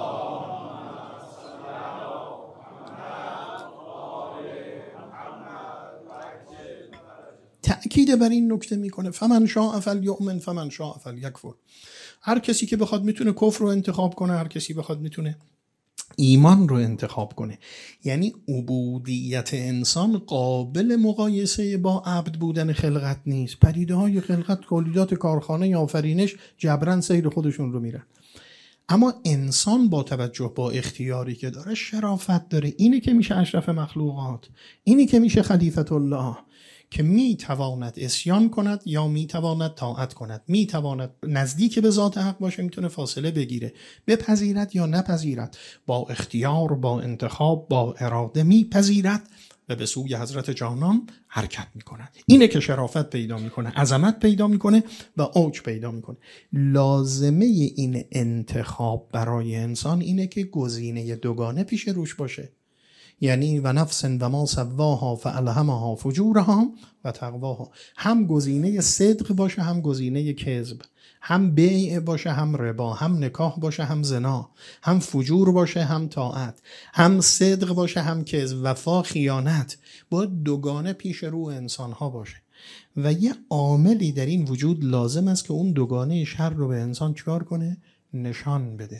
تأکید بر این نکته میکنه فمن شاء فلیؤمن فمن شاء فلیکفر. هر کسی که بخواد میتونه کفر رو انتخاب کنه، هر کسی بخواد میتونه ایمان رو انتخاب کنه. یعنی عبودیت انسان قابل مقایسه با عبد بودن خلقت نیست. پدیده های خلقت، تولیدات کارخانه آفرینش، جبران سیر خودشون رو میرن. اما انسان با توجه با اختیاری که داره شرافت داره. اینی که میشه اشرف مخلوقات، اینی که میشه خلیفت الله، که میتواند عصیان کند یا میتواند طاعت کند، میتواند نزدیک به ذات حق باشه، میتونه فاصله بگیره، بپذیرد یا نپذیرد، با اختیار، با انتخاب، با اراده میپذیرد و به سوی حضرت جانان حرکت میکند. اینه که شرافت پیدا میکنه، عظمت پیدا میکنه و اوج پیدا میکنه. لازمه این انتخاب برای انسان اینه که گزینه دوگانه پیش روش باشه. یعنی و نفس و ما سواها فالهمها فجورها و تقواها. هم گزینه صدق باشه، هم گزینه کذب، هم بیع باشه، هم ربا، هم نکاح باشه، هم زنا، هم فجور باشه، هم طاعت، هم صدق باشه، هم کذب، وفا، خیانت. باید دوگانه پیش رو انسان ها باشه. و یه عاملی در این وجود لازم است که اون دوگانه شر رو به انسان چکار کنه؟ نشان بده.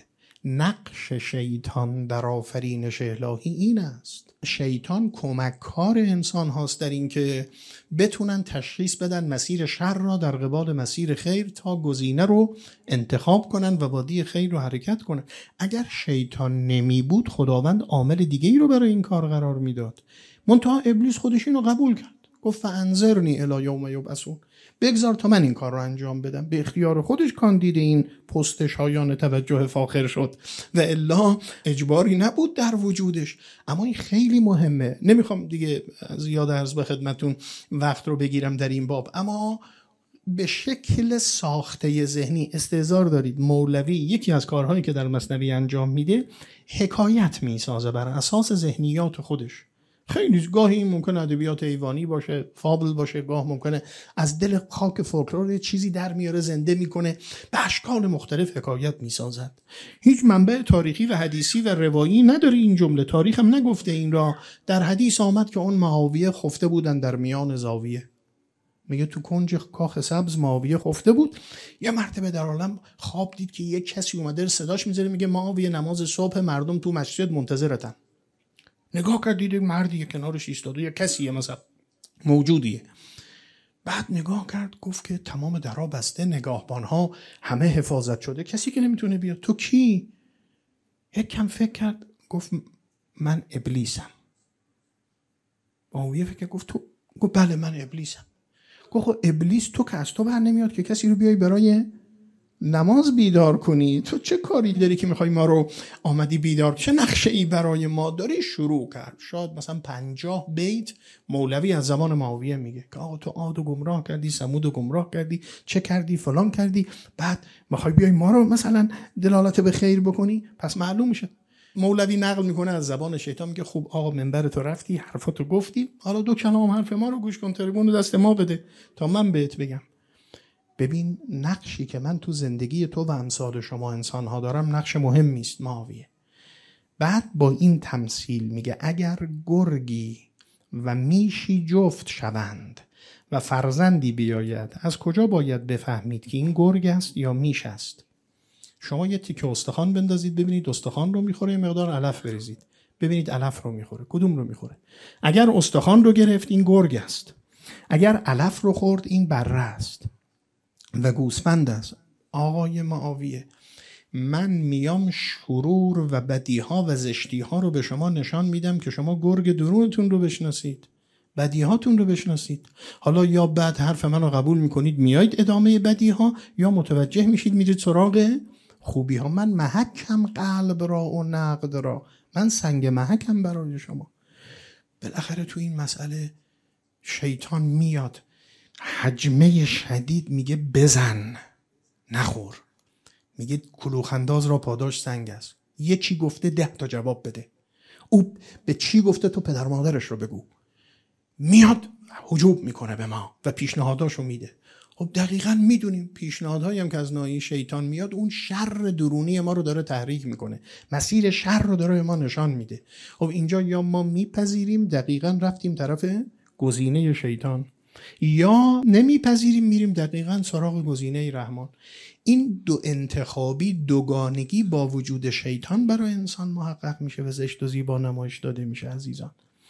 نقش شیطان در آفرینش الهی این است. شیطان کمککار انسان هاست در این که بتونن تشخیص بدن مسیر شر را در قبال مسیر خیر تا گزینه رو انتخاب کنن و وادی خیر رو حرکت کنن. اگر شیطان نمی بود خداوند عامل دیگه ای رو برای این کار قرار میداد. منتها ابلیس خودش اینو قبول کرد، گفت فانظرنی الی یوم یبعثون، بگذار تا من این کار رو انجام بدم. به اختیار خودش کاندید این پست شایان توجه فاخر شد و الا اجباری نبود در وجودش. اما این خیلی مهمه، نمیخوام دیگه زیاد عرض به خدمتون وقت رو بگیرم در این باب، اما به شکل ساخته ذهنی استحضار دارید مولوی یکی از کارهایی که در مثنوی انجام میده حکایت میسازه بر اساس ذهنیات خودش. خیلی گاهی ممکنه ادبیات ایوانی باشه، فابل باشه، گاه ممکنه از دل خاک فولکلور چیزی در میاره، زنده میکنه، به اشکال مختلف حکایت میسازد. هیچ منبع تاریخی و حدیثی و روایی نداره این جمله، تاریخ هم نگفته این را. در حدیث آمد که اون معاویه خفته بودن در میان زاویه، میگه تو کنج کاخ سبز معاویه خفته بود. یه مرتبه در عالم خواب دید که یک کسی اومده صداش میذاره، میگه معاویه نماز صبح مردم تو مسجد منتظرتن. نگاه کرد دید مردی کنارش ایستاده، یا کسیه مثلا موجودیه. بعد نگاه کرد گفت که تمام درها بسته، نگاهبانها همه حفاظت شده، کسی که نمیتونه بیاد. تو کی؟ یک کم فکر کرد گفت من ابلیسم. معاویه فکر گفت تو؟ گفت بله من ابلیسم. گفت ابلیس تو که از تو بر نمیاد که کسی رو بیای برای نماز بیدار کنی، تو چه کاری داری که میخوای ما رو آمدی بیدار، چه نقشه ای برای ما داری؟ شروع کرد. شاید مثلا 50 بیت مولوی از زمان معاویه میگه که آقا تو عاد و گمراه کردی، ثمود و گمراه کردی، چه کردی، فلان کردی، بعد میخوای بیای ما رو مثلا دلالت به خیر بکنی. پس معلوم میشه مولوی نقل میکنه از زبان شیطان، میگه خب آقا منبر تو رفتی، حرفاتو گفتی، حالا 2 کلام حرف ما رو گوش کن، تریبون دست ما بده تا من بهت بگم. ببین نقشی که من تو زندگی تو و امثال شما انسان ها دارم نقش مهمی است معاویه. بعد با این تمثیل میگه اگر گرگی و میشی جفت شوند و فرزندی بیاید، از کجا باید بفهمید که این گرگ است یا میش است؟ شما یه تیکه استخوان بندازید ببینید استخوان رو میخوره، یه مقدار علف بریزید ببینید علف رو میخوره، کدوم رو میخوره؟ اگر استخوان رو گرفت این گرگ است، اگر علف رو خورد این بره است و گوسفند است. آقای معاویه من میام شرور و بدیها و زشتیها رو به شما نشان میدم که شما گرگ درونتون رو بشناسید، بدیهاتون رو بشناسید. حالا یا بعد حرف من رو قبول میکنید میایید ادامه بدیها، یا متوجه میشید میرید سراغ خوبی ها. من محکم قلب را و نقد را، من سنگ محکم برای شما. بالاخره تو این مسئله شیطان میاد حجمه شدید میگه بزن نخور، میگه کلوخنداز را پاداش سنگ است. یکی گفته 10 تا جواب بده، او به چی گفته تو پدر مادرش رو بگو. میاد هجوم میکنه به ما و پیشنهاداشو میده. خب دقیقاً میدونیم پیشنهادهایی هم که از ناحیه شیطان میاد اون شر درونی ما رو داره تحریک میکنه، مسیر شر رو داره به ما نشان میده. خب اینجا یا ما میپذیریم دقیقاً رفتیم طرف گزینه شیطان، یا نمیپذیریم میریم دقیقاً سراغ گزینه رحمان. این دو انتخابی، دوگانگی با وجود شیطان برای انسان محقق میشه و زشت و زیبا نمایش داده میشه عزیزان.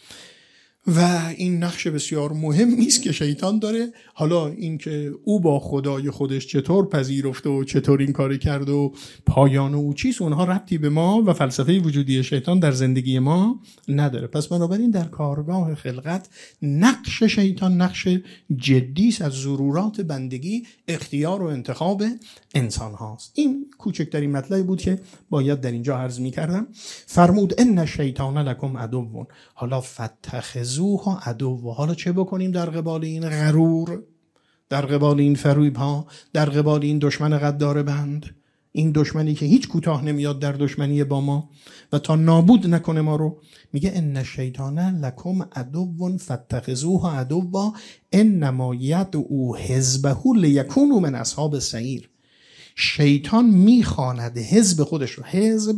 و این نقش بسیار مهمی است که شیطان داره. حالا این که او با خدای خودش چطور پذیرفته و چطور این کار کرد و پایان او چیست، اونها ربطی به ما و فلسفه وجودی شیطان در زندگی ما نداره. پس بنابراین در کارگاه خلقت نقش شیطان نقش جدی است از ضرورات بندگی، اختیار و انتخاب انسان هاست. این کوچکترین مطلبی بود که باید در اینجا عرض می کردم. فرمود ان الشیطان لکم عدو. حالا فتخذوها عدو. حالا چه بکنیم در قبال این غرور، در قبال این فریب ها، در قبال این دشمن غدار بند، این دشمنی که هیچ کوتاه نمیاد در دشمنی با ما و تا نابود نکنه ما رو. میگه ان الشیطان لکم عدو فاتخذوه عدوا انما یدعو حزبه لیکونوا من اصحاب السعیر. شیطان میخواند حزب خودش رو، حزب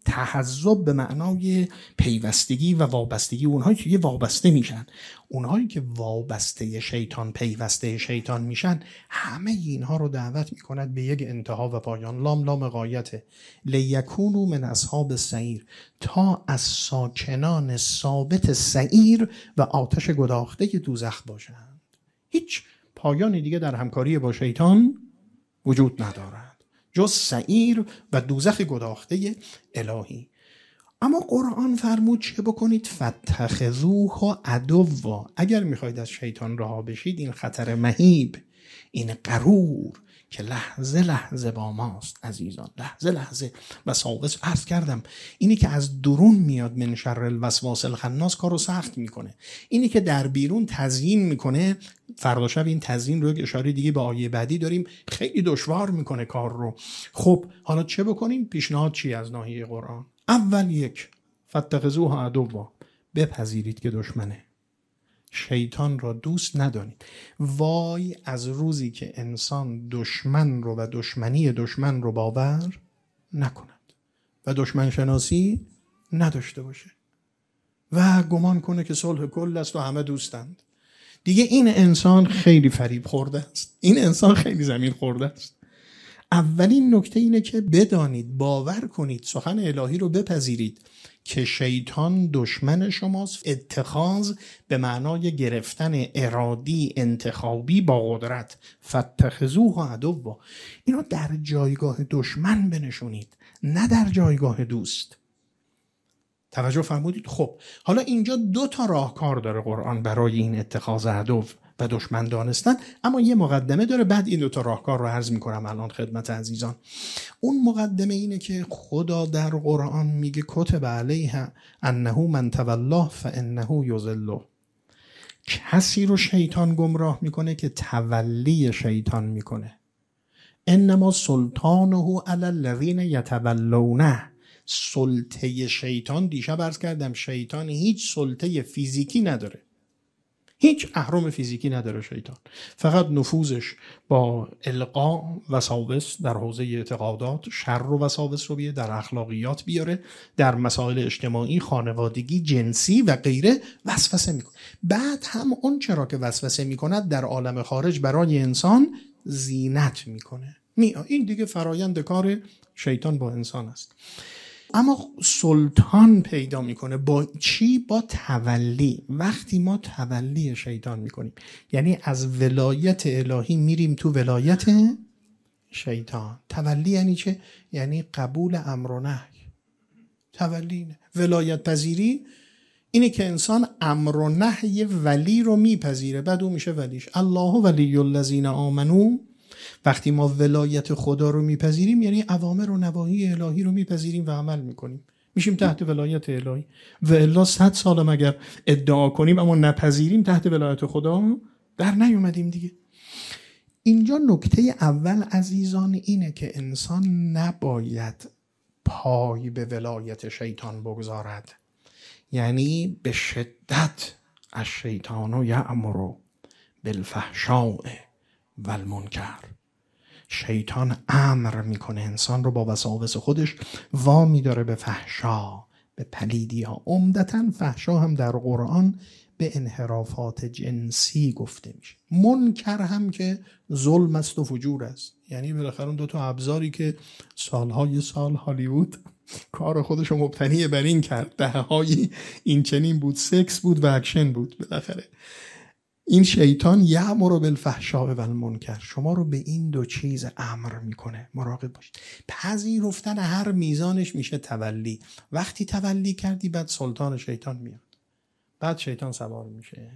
تحزب به معنای پیوستگی و وابستگی، اونهایی که وابسته میشن، اونهایی که وابسته شیطان پیوسته شیطان میشن، همه اینها رو دعوت میکند به یک انتها و پایان. لام لام غایته، لیکونوا من اصحاب السعیر، تا از ساکنان ثابت سعیر و آتش گداخته دوزخ باشند. هیچ پایانی دیگه در همکاری با شیطان وجود ندارد جز سعیر و دوزخ گداخته الهی. اما قرآن فرمود چه بکنید؟ فاتخذوه عدوا، اگر میخواید از شیطان رها بشید، این خطر مهیب، این غرور که لحظه لحظه با ماست عزیزان، لحظه لحظه وسواس، عرض کردم اینی که از درون میاد من شر الوسواس الخناس کارو سخت میکنه، اینی که در بیرون تزیین میکنه، فردا شب این تزیین رو اشاره دیگه به آیه بعدی داریم، خیلی دشوار میکنه کار رو. خب حالا چه بکنیم؟ پیشنهاد چی از ناحیه قرآن؟ اول یک، فاتخذوه عدوا، بپذیرید که دشمنه، شیطان را دوست ندانید. وای از روزی که انسان دشمن رو و دشمنی دشمن رو باور نکند و دشمن شناسی نداشته باشه و گمان کنه که صلح کل است و همه دوستند. دیگه این انسان خیلی فریب خورده است، این انسان خیلی زمین خورده است. اولین نکته اینه که بدانید، باور کنید، سخن الهی رو بپذیرید که شیطان دشمن شماست. اتخاذ به معنای گرفتن ارادی انتخابی با قدرت. فاتخذوه عدوا، اینو در جایگاه دشمن بنشونید، نه در جایگاه دوست. توجه فرمودید؟ خب حالا اینجا 2 راهکار داره قرآن برای این اتخاذ عدو و دشمن دانستن، اما یه مقدمه داره، بعد این 2 راهکار رو عرض میکنم الان خدمت عزیزان. اون مقدمه اینه که خدا در قرآن میگه کتب علیه انه من تولاه فانه یضله، کسی رو شیطان گمراه میکنه که تولی شیطان میکنه. انما سلطانه علی الذین یتولونه، سلطه شیطان، دیشب عرض کردم شیطان هیچ سلطه فیزیکی نداره، هیچ اهرم فیزیکی نداره شیطان، فقط نفوذش با القاء وساوس در حوزه اعتقادات، شر و وساوس رو بیاره، در اخلاقیات بیاره، در مسائل اجتماعی، خانوادگی، جنسی و غیره وسوسه میکنه. بعد هم اون چرا که وسوسه میکند در عالم خارج برای انسان زینت میکنه. این دیگه فرایند کار شیطان با انسان است. اما سلطان پیدا میکنه با چی؟ با تولی. وقتی ما تولی شیطان میکنیم، یعنی از ولایت الهی میریم تو ولایت شیطان. تولی یعنی چه؟ یعنی قبول امر و نهی. تولی اینه. ولایت پذیری اینه که انسان امر و نهی ولی رو میپذیره، بعد اون میشه ولیش. الله ولی الذین آمنوا، وقتی ما ولایت خدا رو میپذیریم یعنی اوامر و نواهی الهی رو میپذیریم و عمل میکنیم، میشیم تحت ولایت الهی. و الا 100 سال اگر ادعا کنیم اما نپذیریم، تحت ولایت خدا در نیومدیم دیگه. اینجا نکته اول عزیزان اینه که انسان نباید پای به ولایت شیطان بگذارد، یعنی به شدت از شیطان یأمر بالفحشاء و المنکر، شیطان امر میکنه انسان رو با وساوس خودش وامی داره به فحشا، به پلیدی ها. عمدتاً فحشا هم در قرآن به انحرافات جنسی گفته میشه. منکر هم که ظلم است و فجور است، یعنی بالاخره اون 2 ابزاری که سالهای سال هالیوود کار خودش رو مبتنی بر این کرد، دهه‌های این چنین بود، سکس بود و اکشن بود. بالاخره این شیطان یأمر بالفحشاء و المنکر، شما رو به این 2 چیز امر میکنه. مراقب باشید. پذیرفتن هر میزانش میشه تولی. وقتی تولی کردی بعد سلطان شیطان میاد، بعد شیطان سوار میشه.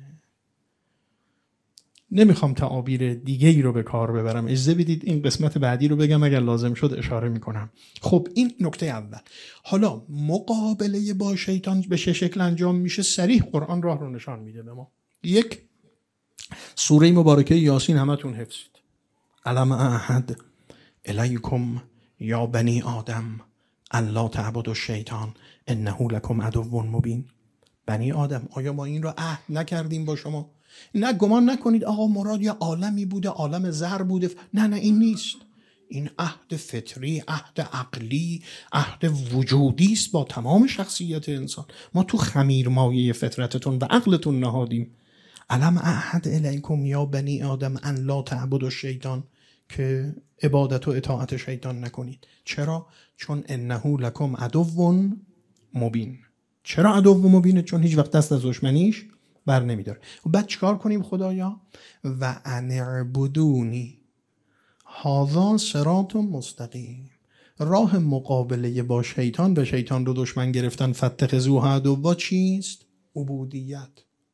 نمیخوام تعابیر دیگه ای رو به کار ببرم، اجازه بدید این قسمت بعدی رو بگم، اگر لازم شد اشاره میکنم. خب این نکته اول. حالا مقابله با شیطان به چه شکل انجام میشه؟ صریح قرآن راه رو نشان میده به ما. 1 سوره مبارکه یاسین همتون حفظید. الم اعهد الیکم یا بنی آدم الا تعبدوا الشیطان انه لکم عدو مبین. بنی آدم، آیا ما این را عهد نکردیم با شما؟ نه گمان نکنید آقا مراد یه عالمی بوده، عالم زر بوده. نه این نیست. این عهد فطری، عهد عقلی، عهد وجودی است با تمام شخصیت انسان. ما تو خمیر مایه فطرتتون و عقلتون نهادیم. الم اعهد الیکم یا بنی آدم ان لا تعبدوا الشیطان، که عبادت و اطاعت شیطان نکنید. چرا؟ چون انه لکم عدو مبین. چرا عدو مبینه؟ چون هیچ وقت دست از دشمنیش بر نمیداره. و بعد چیکار کنیم خدایا؟ و ان اعبدونی هذا صراط مستقیم. راه مقابله با شیطان و شیطان رو دشمن گرفتن فاتخذوه عدوا چیست؟ عبودیت،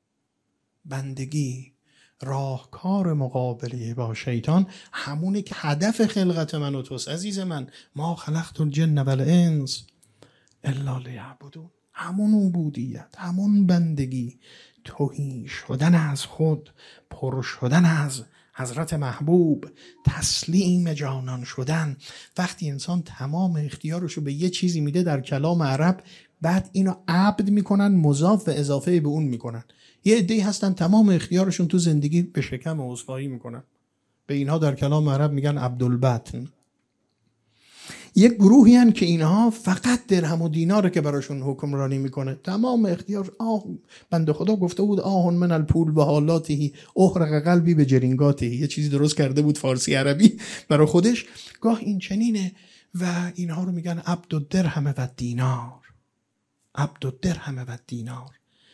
بندگی. راهکار مقابله با شیطان همونه که هدف خلقت من و توست عزیز من. ما خلقت الجن والانس الا لیعبدون. همون عبودیت، همون بندگی، تهی شدن از خود، پر شدن از حضرت محبوب، تسلیم جانان شدن. وقتی انسان تمام اختیارشو به یه چیزی میده در کلام عرب، بعد اینو عبد میکنن، مضاف و اضافه به اون میکنن. یه عده‌ای هستن تمام اختیارشون تو زندگی به شکم عذرخواهی میکنن، به اینها در کلام عرب میگن عبدالبطن. یک گروهی هن که اینها فقط درهم و دیناره که براشون حکمرانی میکنه، تمام اختیار. بنده خدا گفته بود آهن من الپول به حالاته احرق قلبی به جرینگاته. یه چیزی درست کرده بود فارسی عربی برای خودش. گاه این چنینه و اینها رو میگن عبد الدرهم و دینار. عبد الدرهم و دینار.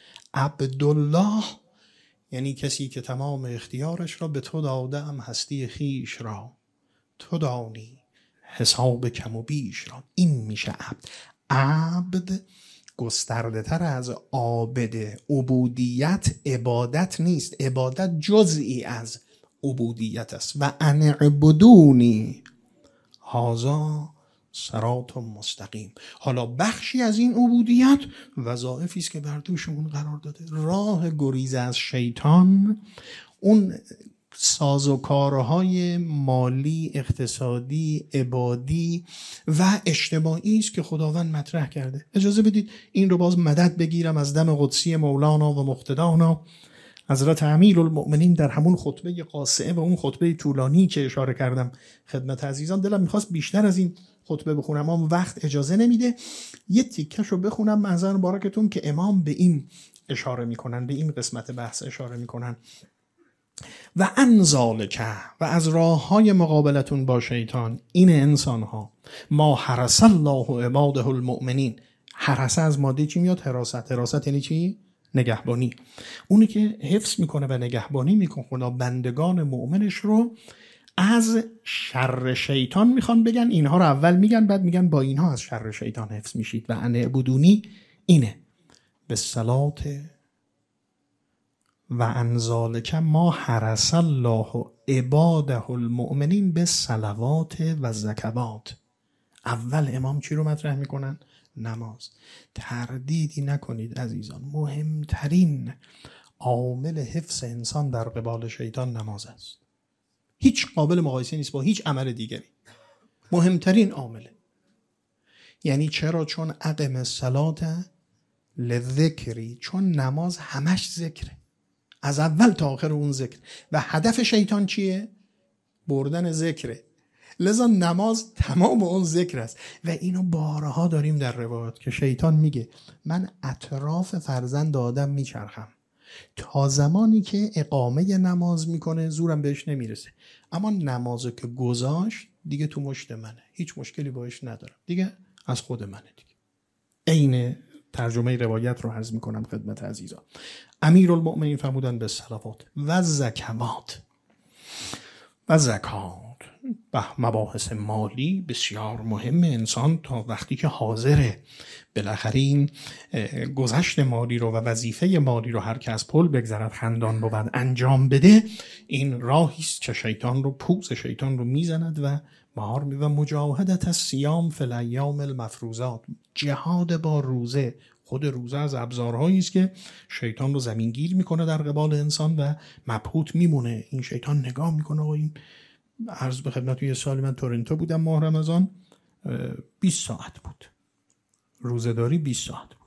عبدالله یعنی کسی که تمام اختیارش را به تو دادم، هستی خیش را تو دانی، حساب کم و بیش را. این میشه عبد. عبد گسترده تر از عابد. عبودیت عبادت نیست، عبادت جزئی از عبودیت است. و ان اعبدونی هذا صراط مستقیم. حالا بخشی از این عبودیت وظایفی است که بر دوشمون قرار داده. راه گریز از شیطان، اون سازوکارهای مالی، اقتصادی، عبادی و اجتماعی است که خداوند مطرح کرده. اجازه بدید این رو باز مدد بگیرم از دم قدسی مولانا و مقتدانا حضرت امیرالمؤمنین در همون خطبه قاصعه و اون خطبه طولانی که اشاره کردم خدمت عزیزان. دلم میخواست بیشتر از این خطبه بخونم اما وقت اجازه نمیده. یه تیکشو بخونم معذر مبارکتون که امام به این اشاره میکنن، به این قسمت بحث اشاره میکنن. و انزالک، و از راه های مقابلتون با شیطان این انسان ها، ما حرس الله عباده المؤمنین. حرس از ماده چی میاد؟ حراست. حراست یعنی چی؟ نگهبانی. اونی که حفظ میکنه و نگهبانی میکنه خدا بندگان مؤمنش رو از شر شیطان. میخوان بگن اینها رو اول میگن بعد میگن با اینها از شر شیطان حفظ میشید. و ان اعبدونی اینه به صلات و انزالک ما حرس الله عباده المؤمنین به صلوات و زکوات. اول امام چی رو مطرح میکنن؟ نماز. تردیدی نکنید عزیزان، مهمترین عامل حفظ انسان در قبال شیطان نماز است. هیچ قابل مقایسه نیست با هیچ عمل دیگری. مهمترین عامله. یعنی چرا؟ چون اقم الصلاة للذکری، چون نماز همش ذکره، از اول تا آخر اون ذکر. و هدف شیطان چیه؟ بردن ذکره. لذا نماز تمام اون ذکر است. و اینو بارها داریم در روایات که شیطان میگه من اطراف فرزند آدم میچرخم تا زمانی که اقامه نماز میکنه زورم بهش نمیرسه، اما نمازو که گذاشت دیگه تو مشت منه، هیچ مشکلی باش ندارم، دیگه از خود منه دیگه. عین ترجمه روایت رو عرض میکنم خدمت عزیزان. امیرالمؤمنین فرمودن به صلوات و زکوات و زکات و مباحث مالی بسیار مهم. انسان تا وقتی که حاضره بالاخره این گذشت مالی رو و وظیفه مالی رو هر که از پل بگذرد خندان بود انجام بده، این راهی است که شیطان رو، پوز شیطان رو میزند و مهار و مجاهدت الصیام فی الایام المفروضات. جهاد با روزه. خود روزه از ابزارهایی است که شیطان رو زمینگیر میکنه در قبال انسان و مبهوت میمونه. این شیطان نگاه میکنه و این عرض به خدمت یه سال من تورنتو بودم ماه رمضان، 20 ساعت بود روزه‌داری، 20 ساعت بود.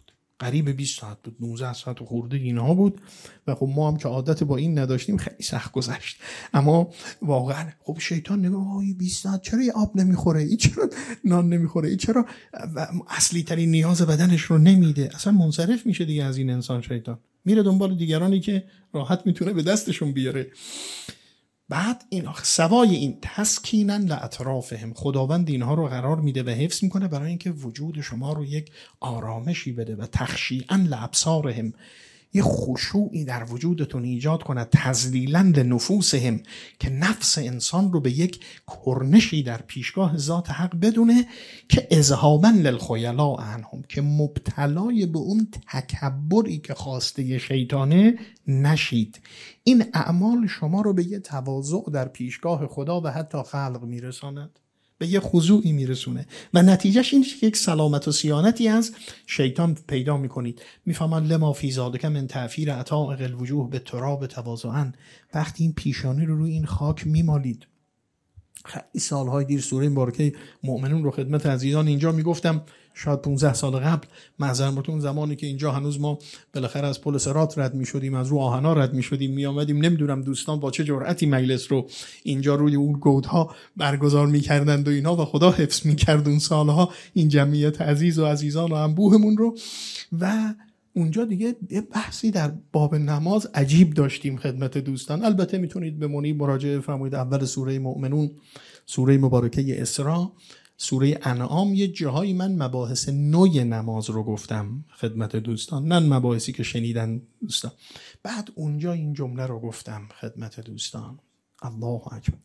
قریب 20 ساعت بود، 19 ساعت و خورده اینها بود و خب ما هم که عادت با این نداشتیم خیلی سخت گذشت. اما واقعا خب شیطان نگاه 20 ساعت چرا آب نمیخوره، این چرا نان نمیخوره، این چرا اصلی ترین نیاز بدنش رو نمیده، اصلا منصرف میشه دیگه از این انسان. شیطان میره دنبال دیگرانی که راحت میتونه به دستشون بیاره. بعد این سوای این تسکینن لاطرافهم، خداوند اینها رو قرار میده و حفظ میکنه برای اینکه وجود شما رو یک آرامشی بده و تخشیعا لابصارهم، یه خشوعی در وجودتون ایجاد کنه، تذلیلا لنفوسهم، که نفس انسان رو به یک کرنشی در پیشگاه ذات حق بدونه، که اذهابا للخیلاء عنهم، که مبتلای به اون تکبری که خواسته شیطانه نشید. این اعمال شما رو به یه تواضع در پیشگاه خدا و حتی خلق میرساند، به یه خضوعی میرسونه و نتیجهش این که یک سلامت و صیانتی از شیطان پیدا میکنید. میفهمن لما فی ذالک من تأثیر عطاء الوجوه به تراب تواضعا، وقتی این پیشانی رو روی این خاک میمالید. خیلی سالهای دیر سوره مبارکه مؤمنون رو خدمت عزیزان اینجا میگفتم، شاید 15 سال قبل، معذرتون، زمانی که اینجا هنوز ما بالاخره از پل صراط رد میشدیم، از رو آهنا رد میشدیم، میآمدیم، نمیدونم دوستان با چه جرأتی مجلس رو اینجا روی اون گودها برگزار میکردند و اینا، و خدا حفظ میکرد اون سالها این جمعیت عزیز و عزیزان و انبوهمون رو. و اونجا دیگه یه بحثی در باب نماز عجیب داشتیم خدمت دوستان. البته میتونید به منی مراجعه فرمایید، اول سوره مؤمنون، سوره مبارکه اسراء، سوره انعام، یه جاهایی من مباحث نوع نماز رو گفتم خدمت دوستان، نه مباحثی که شنیدن دوستان. بعد اونجا این جمله رو گفتم خدمت دوستان، الله اکبر.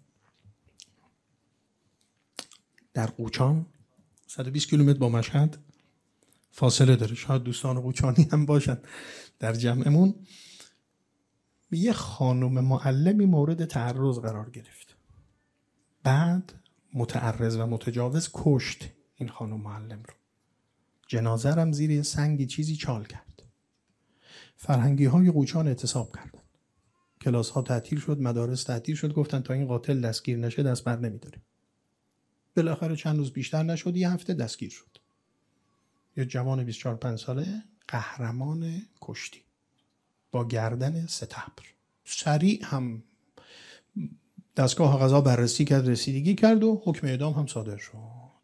در قوچان 120 کیلومتر با مشهد فاصله داره، شاید دوستان قوچانی هم باشن در جمعمون، یه خانم معلمی مورد تعرض قرار گرفت، بعد متعرض و متجاوز کشت این خانم معلم رو، جنازه هم زیر یه سنگی چیزی چال کرد. فرهنگی های قوچان اعتصاب کردن، کلاس ها تعطیل شد، مدارس تعطیل شد، گفتن تا این قاتل دستگیر نشه دست بر نمیداریم. بالاخره چند روز بیشتر نشد، یه هفته دستگیر شد. یه جوان 24-25 ساله، قهرمان کشتی با گردن ستبر، سریع هم دستگاه قضا بررسی کرد، رسیدگی کرد و حکم اعدام هم صادر شد.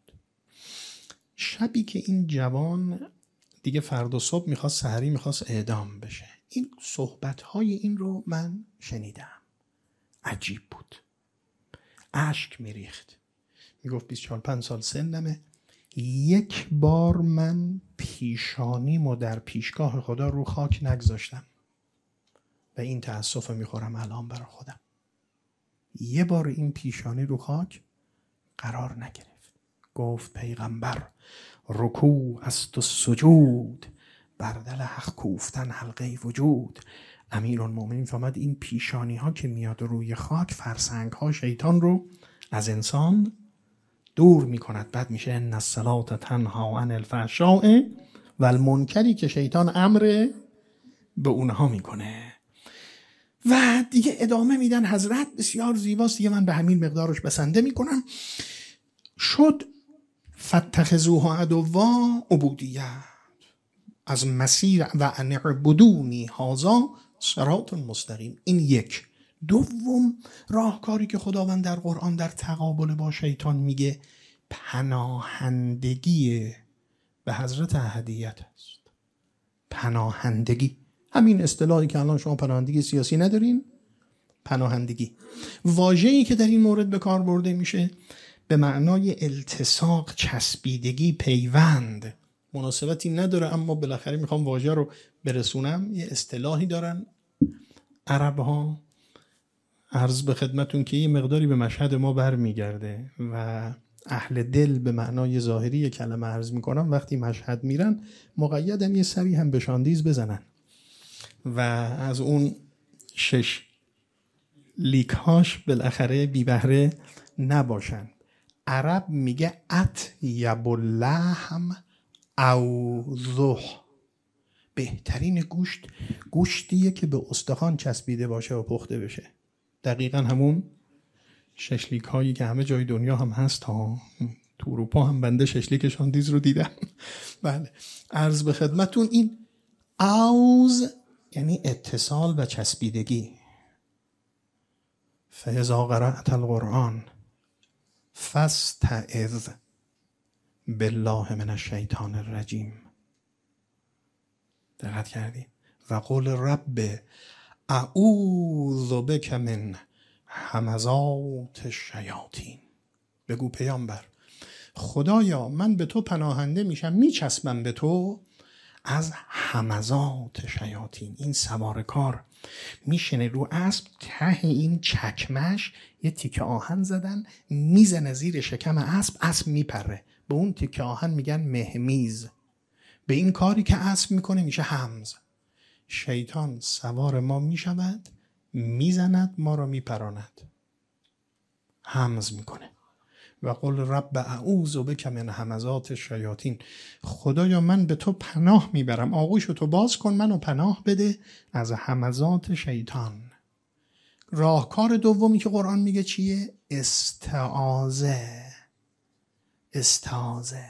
شبی که این جوان دیگه فردا صبح میخواست، سحری میخواست اعدام بشه، این صحبتهای این رو من شنیدم، عجیب بود، اشک میریخت. میگفت 24-25 سال سنمه، یک بار من پیشانیمو در پیشگاه خدا رو خاک نگذاشتم و این تأسف میخورم الان برای خودم. یه بار این پیشانی رو خاک قرار نگرفت. گفت پیغمبر رکوع است و سجود، بر دل حق کوفتن حلقه وجود. امیرالمومنین فرمود این پیشانی ها که میاد روی خاک، فرسنگ ها شیطان رو از انسان دور میکند. بعد میشه ان الصلاة تنها عن الفحشاء و المنکری، که شیطان امر به اونها میکنه. و دیگه ادامه میدن حضرت، بسیار زیباست دیگه، من به همین مقدارش بسنده میکنم. شد فاتخذوه عدوا عبودیت، از مسیر و ان اعبدونی هذا صراط مستقیم. این یک. دوم راهکاری که خداوند در قرآن در تقابل با شیطان میگه، پناهندگی به حضرت احدیت است. پناهندگی، همین اصطلاحی که الان شما پناهندگی سیاسی ندارین، پناهندگی، واژه‌ای که در این مورد به کار برده میشه به معنای التصاق، چسبیدگی، پیوند. مناسبتی نداره اما بالاخره میخوام واژه رو برسونم. یه اصطلاحی دارن عرب ها، عرض به خدمتون که یه مقداری به مشهد ما برمیگرده و اهل دل به معنای ظاهری کلمه عرض میکنم، وقتی مشهد میرن مقیدن یه سری هم به شاندیز بزنن و از اون 6 لیکهاش بالاخره بی بهره نباشن. عرب میگه اطیب اللحم او ذح، بهترین گوشت گوشتیه که به استخوان چسبیده باشه و پخته بشه. دقیقا همون 6 لیک هایی که همه جای دنیا هم هست ها، تو اروپا هم بنده 6 لیک شاندیز رو دیدم. بله عرض به خدمتون این اعوذ یعنی اتصال و چسبیدگی. فاذا قرأت القرآن فاستعذ بالله من الشیطان الرجیم. دقت کردی؟ و قل رب اعوذ بک من همزات الشیاطین. بگو پیامبر خدایا من به تو پناهنده میشم، میچسبم به تو از همزات شیاطین. این سوار کار میشنه رو اسب، ته این چکمش یه تیکه آهن زدن، میزنه زیر شکم اسب، اسب میپره. به اون تیکه آهن میگن مهمیز. به این کاری که اسب میکنه میشه همز. شیطان سوار ما میشود، میزند، ما را میپراند، همز میکنه. و قل رب اعوذ بک من همزات الشیاطین. خدایا من به تو پناه میبرم، آغوشو تو باز کن، منو پناه بده از همزات شیطان. راهکار دومی که قرآن میگه چیه؟ استعاذه. استعاذه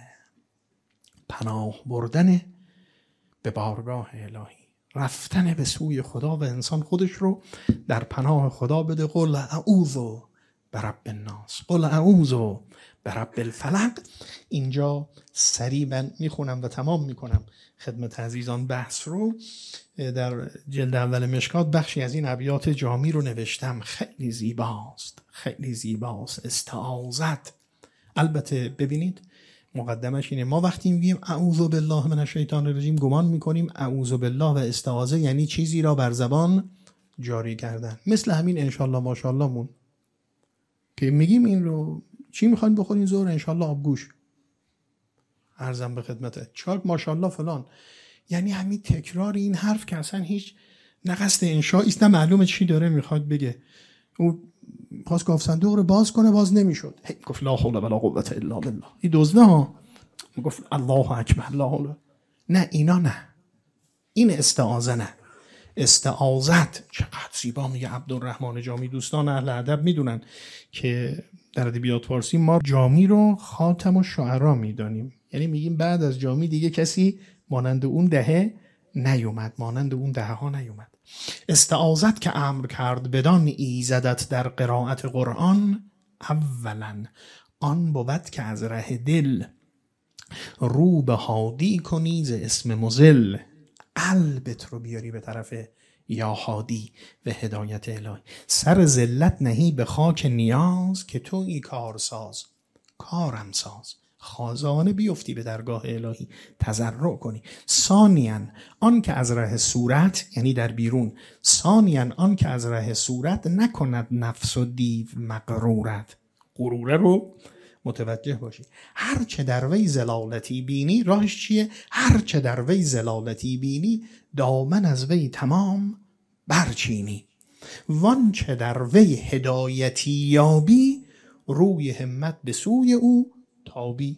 پناه بردن به بارگاه الهی، رفتن به سوی خدا و انسان خودش رو در پناه خدا بده. قل اعوذ برب الناس، قل اعوذ برب الفلق. اینجا سریع من میخونم و تمام میکنم خدمت عزیزان بحث رو. در جلد اول مشکات بخشی از این ابیات جامی رو نوشتم، خیلی زیباست، خیلی زیباست. استعاذت. البته ببینید مقدمش اینه، ما وقتی میگیم اعوذ بالله من الشیطان الرجیم گمان میکنیم اعوذ بالله و استعاذه یعنی چیزی را بر زبان جاری کردن، مثل همین انشالله ماشالله مون که میگیم این رو چی میخواین بخورین ظهر؟ انشالله آبگوش. عرضم به خدمته چاک ماشالله فلان، یعنی همین تکرار این حرف که اصلا هیچ نه قصد انشایی است نه معلومه چی داره میخواد بگه. او خواست گفت صندوق رو باز کنه، باز نمیشد، گفت لا حول ولا قوة الا بالله. این دزده ها گفت الله اکبر لا حول. نه اینا نه، این استعاذه نه. استعاذت چقدر زیبا میگه عبدالرحمن جامی. دوستان اهل ادب میدونن که در ادبیات فارسی ما جامی رو خاتم الشعرا میدانیم، یعنی میگیم بعد از جامی دیگه کسی مانند اون دهه نیومد، مانند اون دهه ها نیومد. استعاذت که امر کرد بدان ایزدت در قرائت قرآن، اولا آن بود که از ره دل رو به هادی کنی ز اسم مزل. قلبت رو بیاری به طرف یا هادی و هدایت الهی. سر ذلت نهی به خاک نیاز که تویی کارساز، کارم ساز. خازانه بیفتی به درگاه الهی، تضرع کنی. ثانیاً آن که از ره صورت یعنی در بیرون، ثانیاً آن که از ره صورت نکند نفس و دیو مغرورت. غروره رو متوجه باشی. هر چه در وی زلالتی بینی، راهش چیه؟ هر چه در وی زلالتی بینی دامن از وی تمام برچینی. وان چه در وی هدایتی یابی روی همت به سوی او تابی.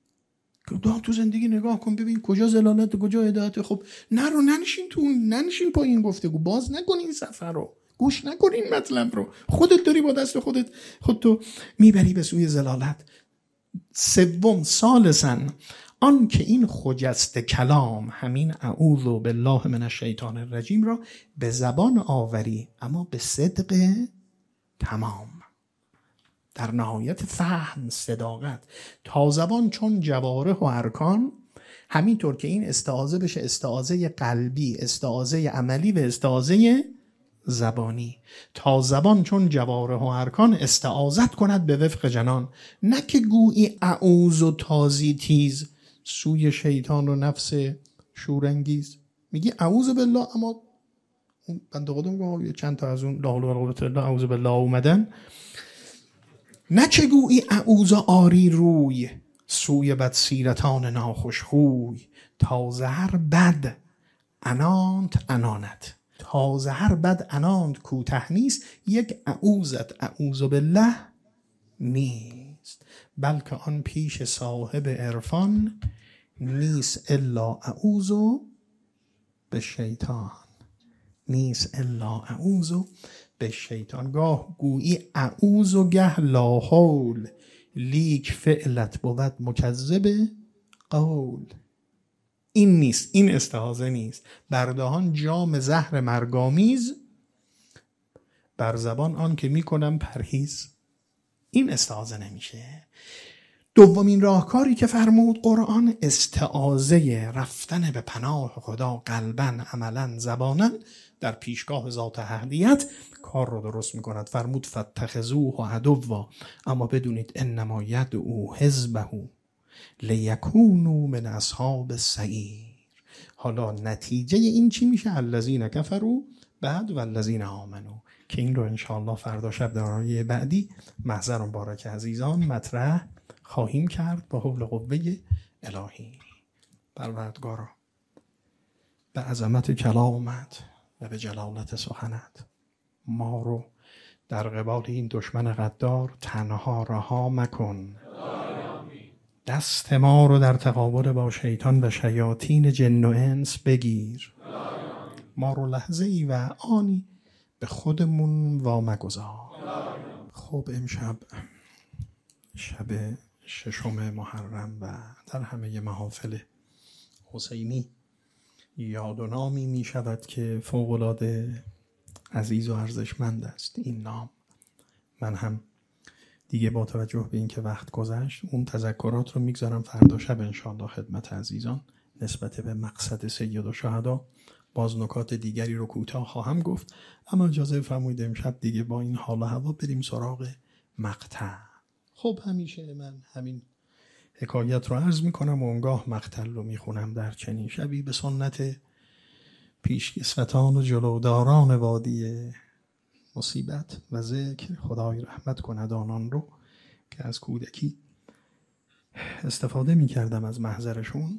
تو زندگی نگاه کن ببین کجا زلالت کجا هدایت. خب نرو ننشین تو ننشین پایین گفتگو، باز نکن این سفر رو، گوش نکن این مطلب رو، خودت داری با دست خودتو میبری به سوی زلالت. سوم ثالثاً آن که این خجسته کلام همین اعوذ بالله من الشیطان الرجیم را به زبان آوری، اما به صدق تمام، در نهایت فهم صداقت تا زبان چون جوارح و ارکان. همینطور که این استعاذه بشه استعاذه قلبی، استعاذه عملی و استعاذه زبانی. تا زبان چون جوارح و ارکان استعاذت کند به وفق جنان. نه که گویی اعوذ و تازی تیز سوی شیطان و نفس شورانگیز. میگی اعوذ بالله، اما بنده خدا میگم چند تا از اون لا حول ولا قوة الا بالله اعوذ بالله اومدن. نه که گویی اعوذ آری روی سوی بد سیرتان ناخوش خوی. تازه هر بد انانت انانت، تازه هر بد انانت کوته نیست. یک اعوذت اعوذ بالله نیست، بلکه آن پیش صاحب عرفان نیست الا اعوذ به شیطان، نیست الا اعوذ به شیطان. گاه گویی اعوذ و گه لا حول، لیک فعلت بود مکذب قول. این نیست، این استعاذه نیست. بردهان جام زهر مرگامیز، بر زبان آن که میکنم پرهیز. این استعاذه نمیشه. دومین راهکاری که فرمود قرآن استعاذه، رفتن به پناه خدا قلباً، عملاً، زباناً، در پیشگاه ذات احدیت کار رو درست میکند. فرمود فاتخذوه عدوا، اما بدونید انما یدعو حزبه لیکونوا من اصحاب السعیر. حالا نتیجه این چی میشه؟ الذین کفروا بعد والذین آمنوا، که این رو انشاءالله فردا شب در آیه بعدی محضر مبارک عزیزان مطرح خواهیم کرد با حول قوه الهی. پروردگارا به عظمت کلامت و به جلالت سخنت ما رو در قبال این دشمن غدار تنها رها مکن. دست ما رو در تقابل با شیطان و شیاطین جن و انس بگیر. ما رو لحظه ای و آنی به خودمون وامگذار. خب امشب شب 6 محرم و در همه محافل حسینی یاد و نامی می شود که فوق‌العاده عزیز و ارزشمند است این نام. من هم دیگه با توجه به این که وقت گذشت اون تذکرات رو میگذارم فردا شب انشاءالله خدمت عزیزان نسبت به مقصد سید الشهدا. باز نکات دیگری رو کوتاه خواهم گفت، اما اجازه فرمایید امشب دیگه با این حال و هوا بریم سراغ مقطع. خب همیشه من همین حکایت رو عرض میکنم و اونگاه مقتل رو میخونم در چنین شبی به سنت پیشکسوتان و جلوداران وادی مصیبت و ذکر. خدای رحمت کند آنان رو که از کودکی استفاده میکردم از محضرشون.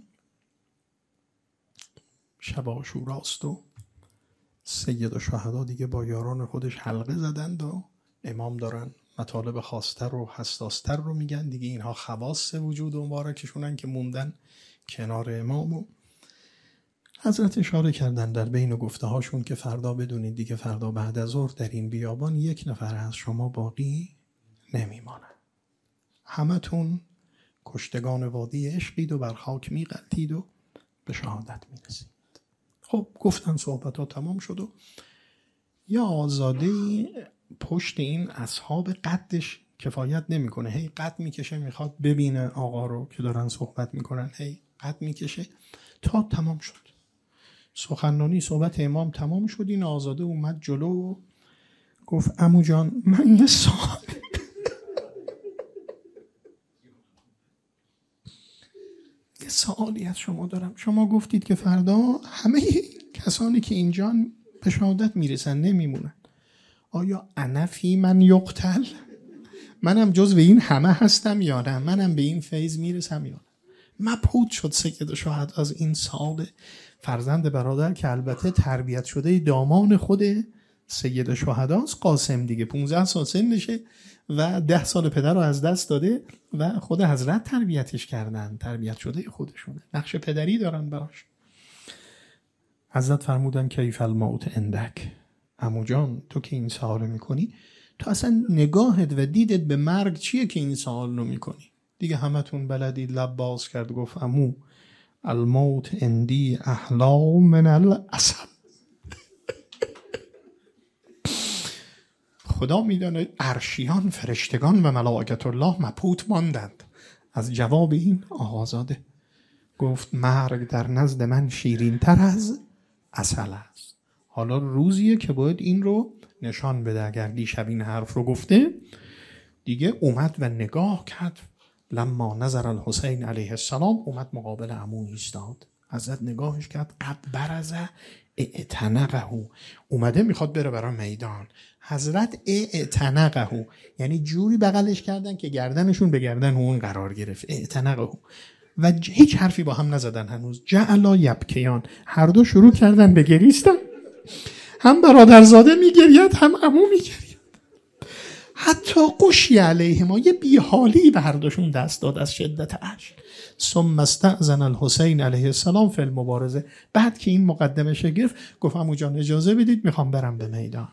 شب عاشوراست و سید الشهدا دیگه با یاران خودش حلقه زدند و امام دارن مطالب خاصتر و حساستر رو میگن دیگه. اینها خواص وجود و مبارکشونن که موندن کنار امام و حضرت اشاره کردن در بین گفته هاشون که فردا بدونید دیگه فردا بعد از ظهر در این بیابان 1 نفر از شما باقی نمیمانه. همتون کشتگان وادی عشقید و بر خاک میغلطید و به شهادت میرسید. خب گفتن صحبت ها تمام شد و یا آزاده پشت این اصحاب قدش کفایت نمیکنه، هی قد میکشه میخواد ببینه آقا رو که دارن صحبت میکنن، هی قد میکشه تا تمام شد. سخنرانی صحبت امام تمام شد. این آزاده اومد جلو و گفت عمو جان من یه سوالی از شما دارم. شما گفتید که فردا همه کسانی که اینجا به شهادت میرسن نمیمونن. آیا انا فی من یقتل؟ منم جزو این همه هستم یا نه؟ منم به این فیض میرسم یا نه؟ مبهوت شد سید شهدا از این سال فرزند برادر که البته تربیت شده دامان خود سید شهداست، قاسم دیگه 15 سال سنشه و 10 سال پدر رو از دست داده و خود حضرت تربیتش کردن، تربیت شده خودشونه، نقش پدری دارن براش. حضرت فرمودن کیف الموت عندک؟ عمو جان تو که این سوال میکنی، تو اصلا نگاهت و دیدت به مرگ چیه که این سوال رو میکنی؟ دیگه همتون بلدید. لب باز کرد گفت عمو الموت عندی احلا من العسل. خدا میدونه عرشیان، فرشتگان و ملائکت الله مبهوت ماندند از جواب این آقازاده. گفت مرگ در نزد من شیرین تر از عسل است. حالا روزیه که باید این رو نشان بده. اگر دیشب این حرف رو گفته دیگه اومد و نگاه کرد. لما نظر الحسین علیه السلام اومد مقابل عمو ایستاد. حضرت نگاهش کرد. قد برزه اعتنقه، اومده میخواد بره برای میدان. حضرت اعتنقه یعنی جوری بغلش کردن که گردنشون به گردن اون قرار گرفت. اعتنقه و هیچ حرفی با هم نزدن هنوز. جعلا یبکیان، هر دو شروع کردن به گریستن. هم برادرزاده میگرید هم عمو میگرید. حتی قشی علیهما، یه بیحالی به هر دوشون دست داد از شدت اشک. ثم استأذن الحسین علیه السلام فی المبارزه. بعد که این مقدمه گرفت گفت عمو جان اجازه بدید میخوام برم به میدان.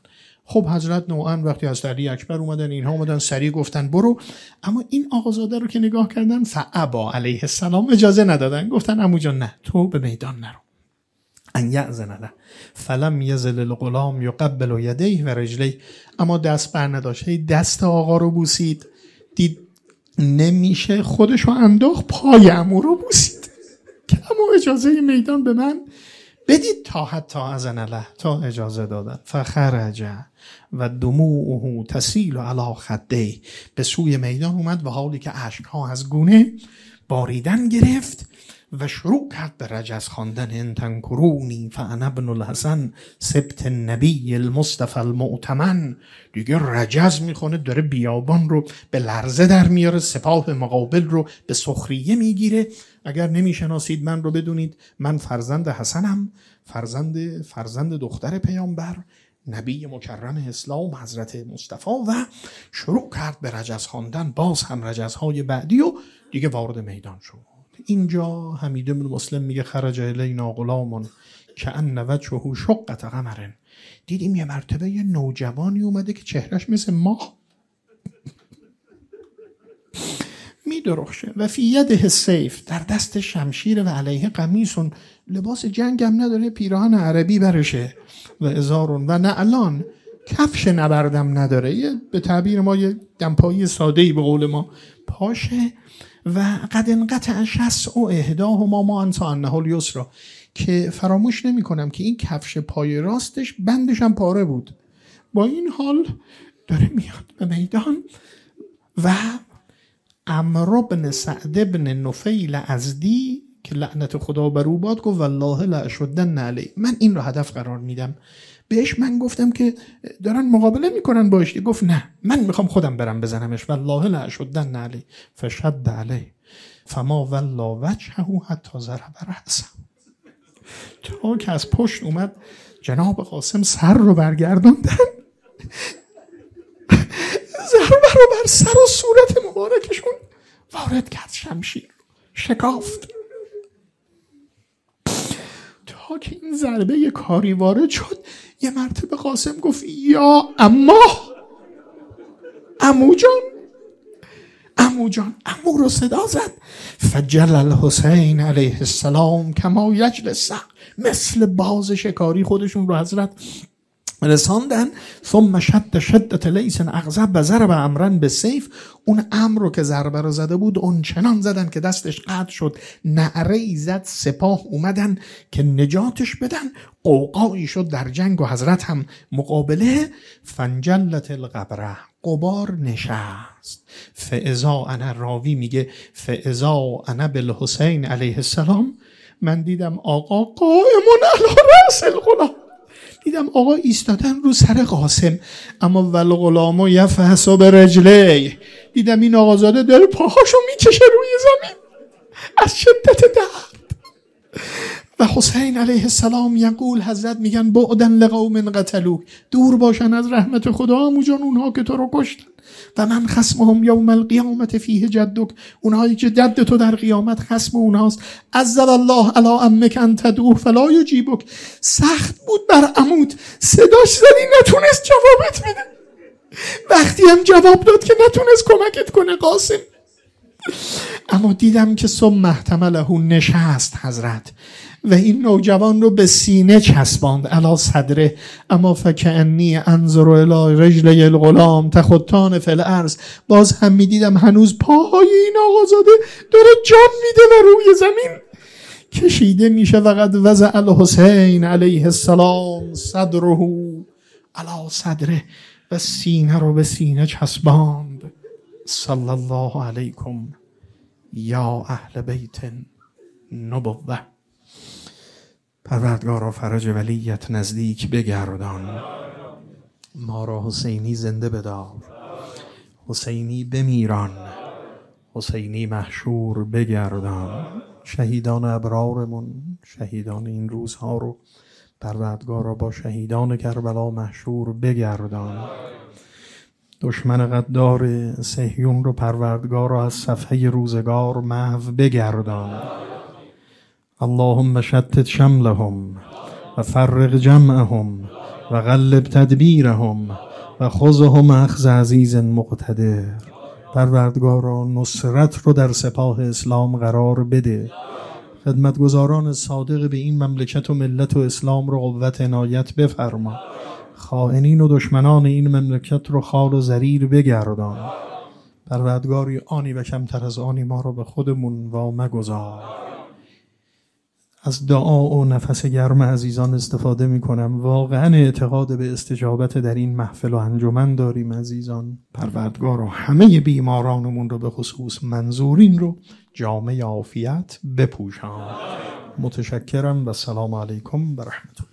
خب حضرت نوعا وقتی از علی اکبر اومدن، اینها اومدن سریع گفتن برو، اما این آقازاده رو که نگاه کردن فابا علیه السلام اجازه ندادن، گفتن عمو جان نه، تو به میدان نرو. ان یأذن له فلم یزل الغلام یقبل یدیه و رجلیه، اما دست بر نداشت، دست آقا رو بوسید، دید نمیشه، خودشو انداخت پای عمو رو بوسید که عمو اجازه میدان به من بدید، تا حتی اذن له، تا اجازه دادن. فخرج و دموعه تسیل علی خدیه، به سوی میدان اومد و حالی که اشک‌ها از گونه باریدن گرفت و شروع کرد به رجز خواندن. ان تنکرونی فانا ابن الحسن سبت النبی المصطفى المؤتمن. دیگه رجز میخونه، داره بیابان رو به لرزه در میاره، سپاه مقابل رو به سخریه میگیره. اگر نمیشناسید من رو بدونید، من فرزند حسنم، فرزند دختر پیامبر نبی مکرم اسلام حضرت مصطفی. و شروع کرد به رجز خواندن، باز هم رجزهای بعدی و دیگه وارد میدان شد. اینجا حمید بن مسلم میگه خرج الینا غلام کأن وجهه شقة قمر. دیدیم یه مرتبه یه نوجوانی اومده که چهرش مثل ماه میدرخشه و فی یده السیف، در دست شمشیر و علیه قمیصون، لباس جنگ هم نداره، پیراهن عربی برشه و ازارون و نعلان، کفش نبردم نداره، یه به تعبیر ما یه دمپایی ساده‌ای به قول ما پاشه. و قد انقطع شسع و احداهما ما انسا انه الیسری، که فراموش نمی کنم که این کفش پای راستش بندش هم پاره بود. با این حال داره میاد به میدان و عمرو بن سعد بن نفیل ازدی که لعنت خدا بر او باد گفت والله لاشدن علی، من این رو هدف قرار میدم. بهش من گفتم که دارن مقابله میکنن باش، گفت نه من میخوام خودم برم بزنمش، والله لاشدن علی فشد علی فما والله وجهه حتی ضرب رأسه، تا که از پشت اومد جناب قاسم سر رو برگرداندن، ضربه رو بر سر و صورت مبارکشون وارد کرد، شمشیر شکافت، تا که این ضربه یه کاری وارد شد. یه مرتبه قاسم گفت یا عمو جان عمو رو صدا زد. فجل الحسین علیه السلام کما یجلس، مثل باز شکاری خودشون رو حضرت رساندن. ثم شدت لیس اغضب و ضرب عمرا بالسیف، اون عمرو رو که ضربه رو زده بود اون چنان زدن که دستش قطع شد، نعره‌ای زد، سپاه اومدن که نجاتش بدن، قوقایی شد در جنگ و حضرت هم مقابله. فنجلت القبره، غبار نشست. فاذا انا، راوی میگه فاذا انا بالحسین علیه السلام، من دیدم آقا قائمون علی رأس الغلام، دیدم آقا ایستادن رو سر قاسم، اما والغلام یفحص برجلیه، دیدم این آقازاده داره پاهاشو میکشه روی زمین از شدت درد. و حسین علیه السلام یقول، حضرت میگن بعدن لقوم قتلوک، دور باشن از رحمت خدا عمو جان اونها که تو رو کشتن. و من خصمهم یوم القیامت فیه جدک، اونهایی که جد تو در قیامت خصم اونهاست. عز الله علی عمک ان تدعوه فلا یجیبک، سخت بود بر عمود، صداش زدی نتونست جوابت بده، وقتی هم جواب داد که نتونست کمکت کنه قاسم. اما دیدم که ثم احتمله، نشست حضرت و این نوجوان رو به سینه چسباند، علی صدره. اما فکأنی انظر الی رجلی الغلام تخطان فی الارض، باز هم میدیدم هنوز پاهای این آقازاده داره جان میده و روی زمین کشیده میشه. وقد وضع الحسین علیه السلام صدره علی صدره، و سینه رو به سینه چسباند. صلی الله علیکم یا اهل بیت نبوه. پروردگارا فرج ولیت نزدیک بگردان، ما را حسینی زنده بدار، حسینی بمیران، حسینی محشور بگردان. شهیدان ابرارمون، شهیدان این روزها رو پروردگارا با شهیدان کربلا محشور بگردان. دشمن غدار صهیون رو پروردگارا از صفحه روزگار محو بگردان. اللهم شتت شملهم و فرق جمعهم و غلب تدبیرهم و خذهم اخذ عزیز مقتدر. پروردگارا نصرت رو در سپاه اسلام قرار بده. خدمتگزاران صادق به این مملکت و ملت و اسلام رو قوت عنایت بفرما. خائنین و دشمنان این مملکت رو خال و ضریر بگردان. پروردگاری آنی و کمتر از آنی ما رو به خودمون وامگذار. از دعا و نفس گرم عزیزان استفاده می کنم. واقعا اعتقاد به استجابت در این محفل و انجمن داریم عزیزان. پروردگار و همه بیمارانمون رو به خصوص منظورین رو جامه عافیت بپوشان. متشکرم و السلام علیکم و رحمت الله.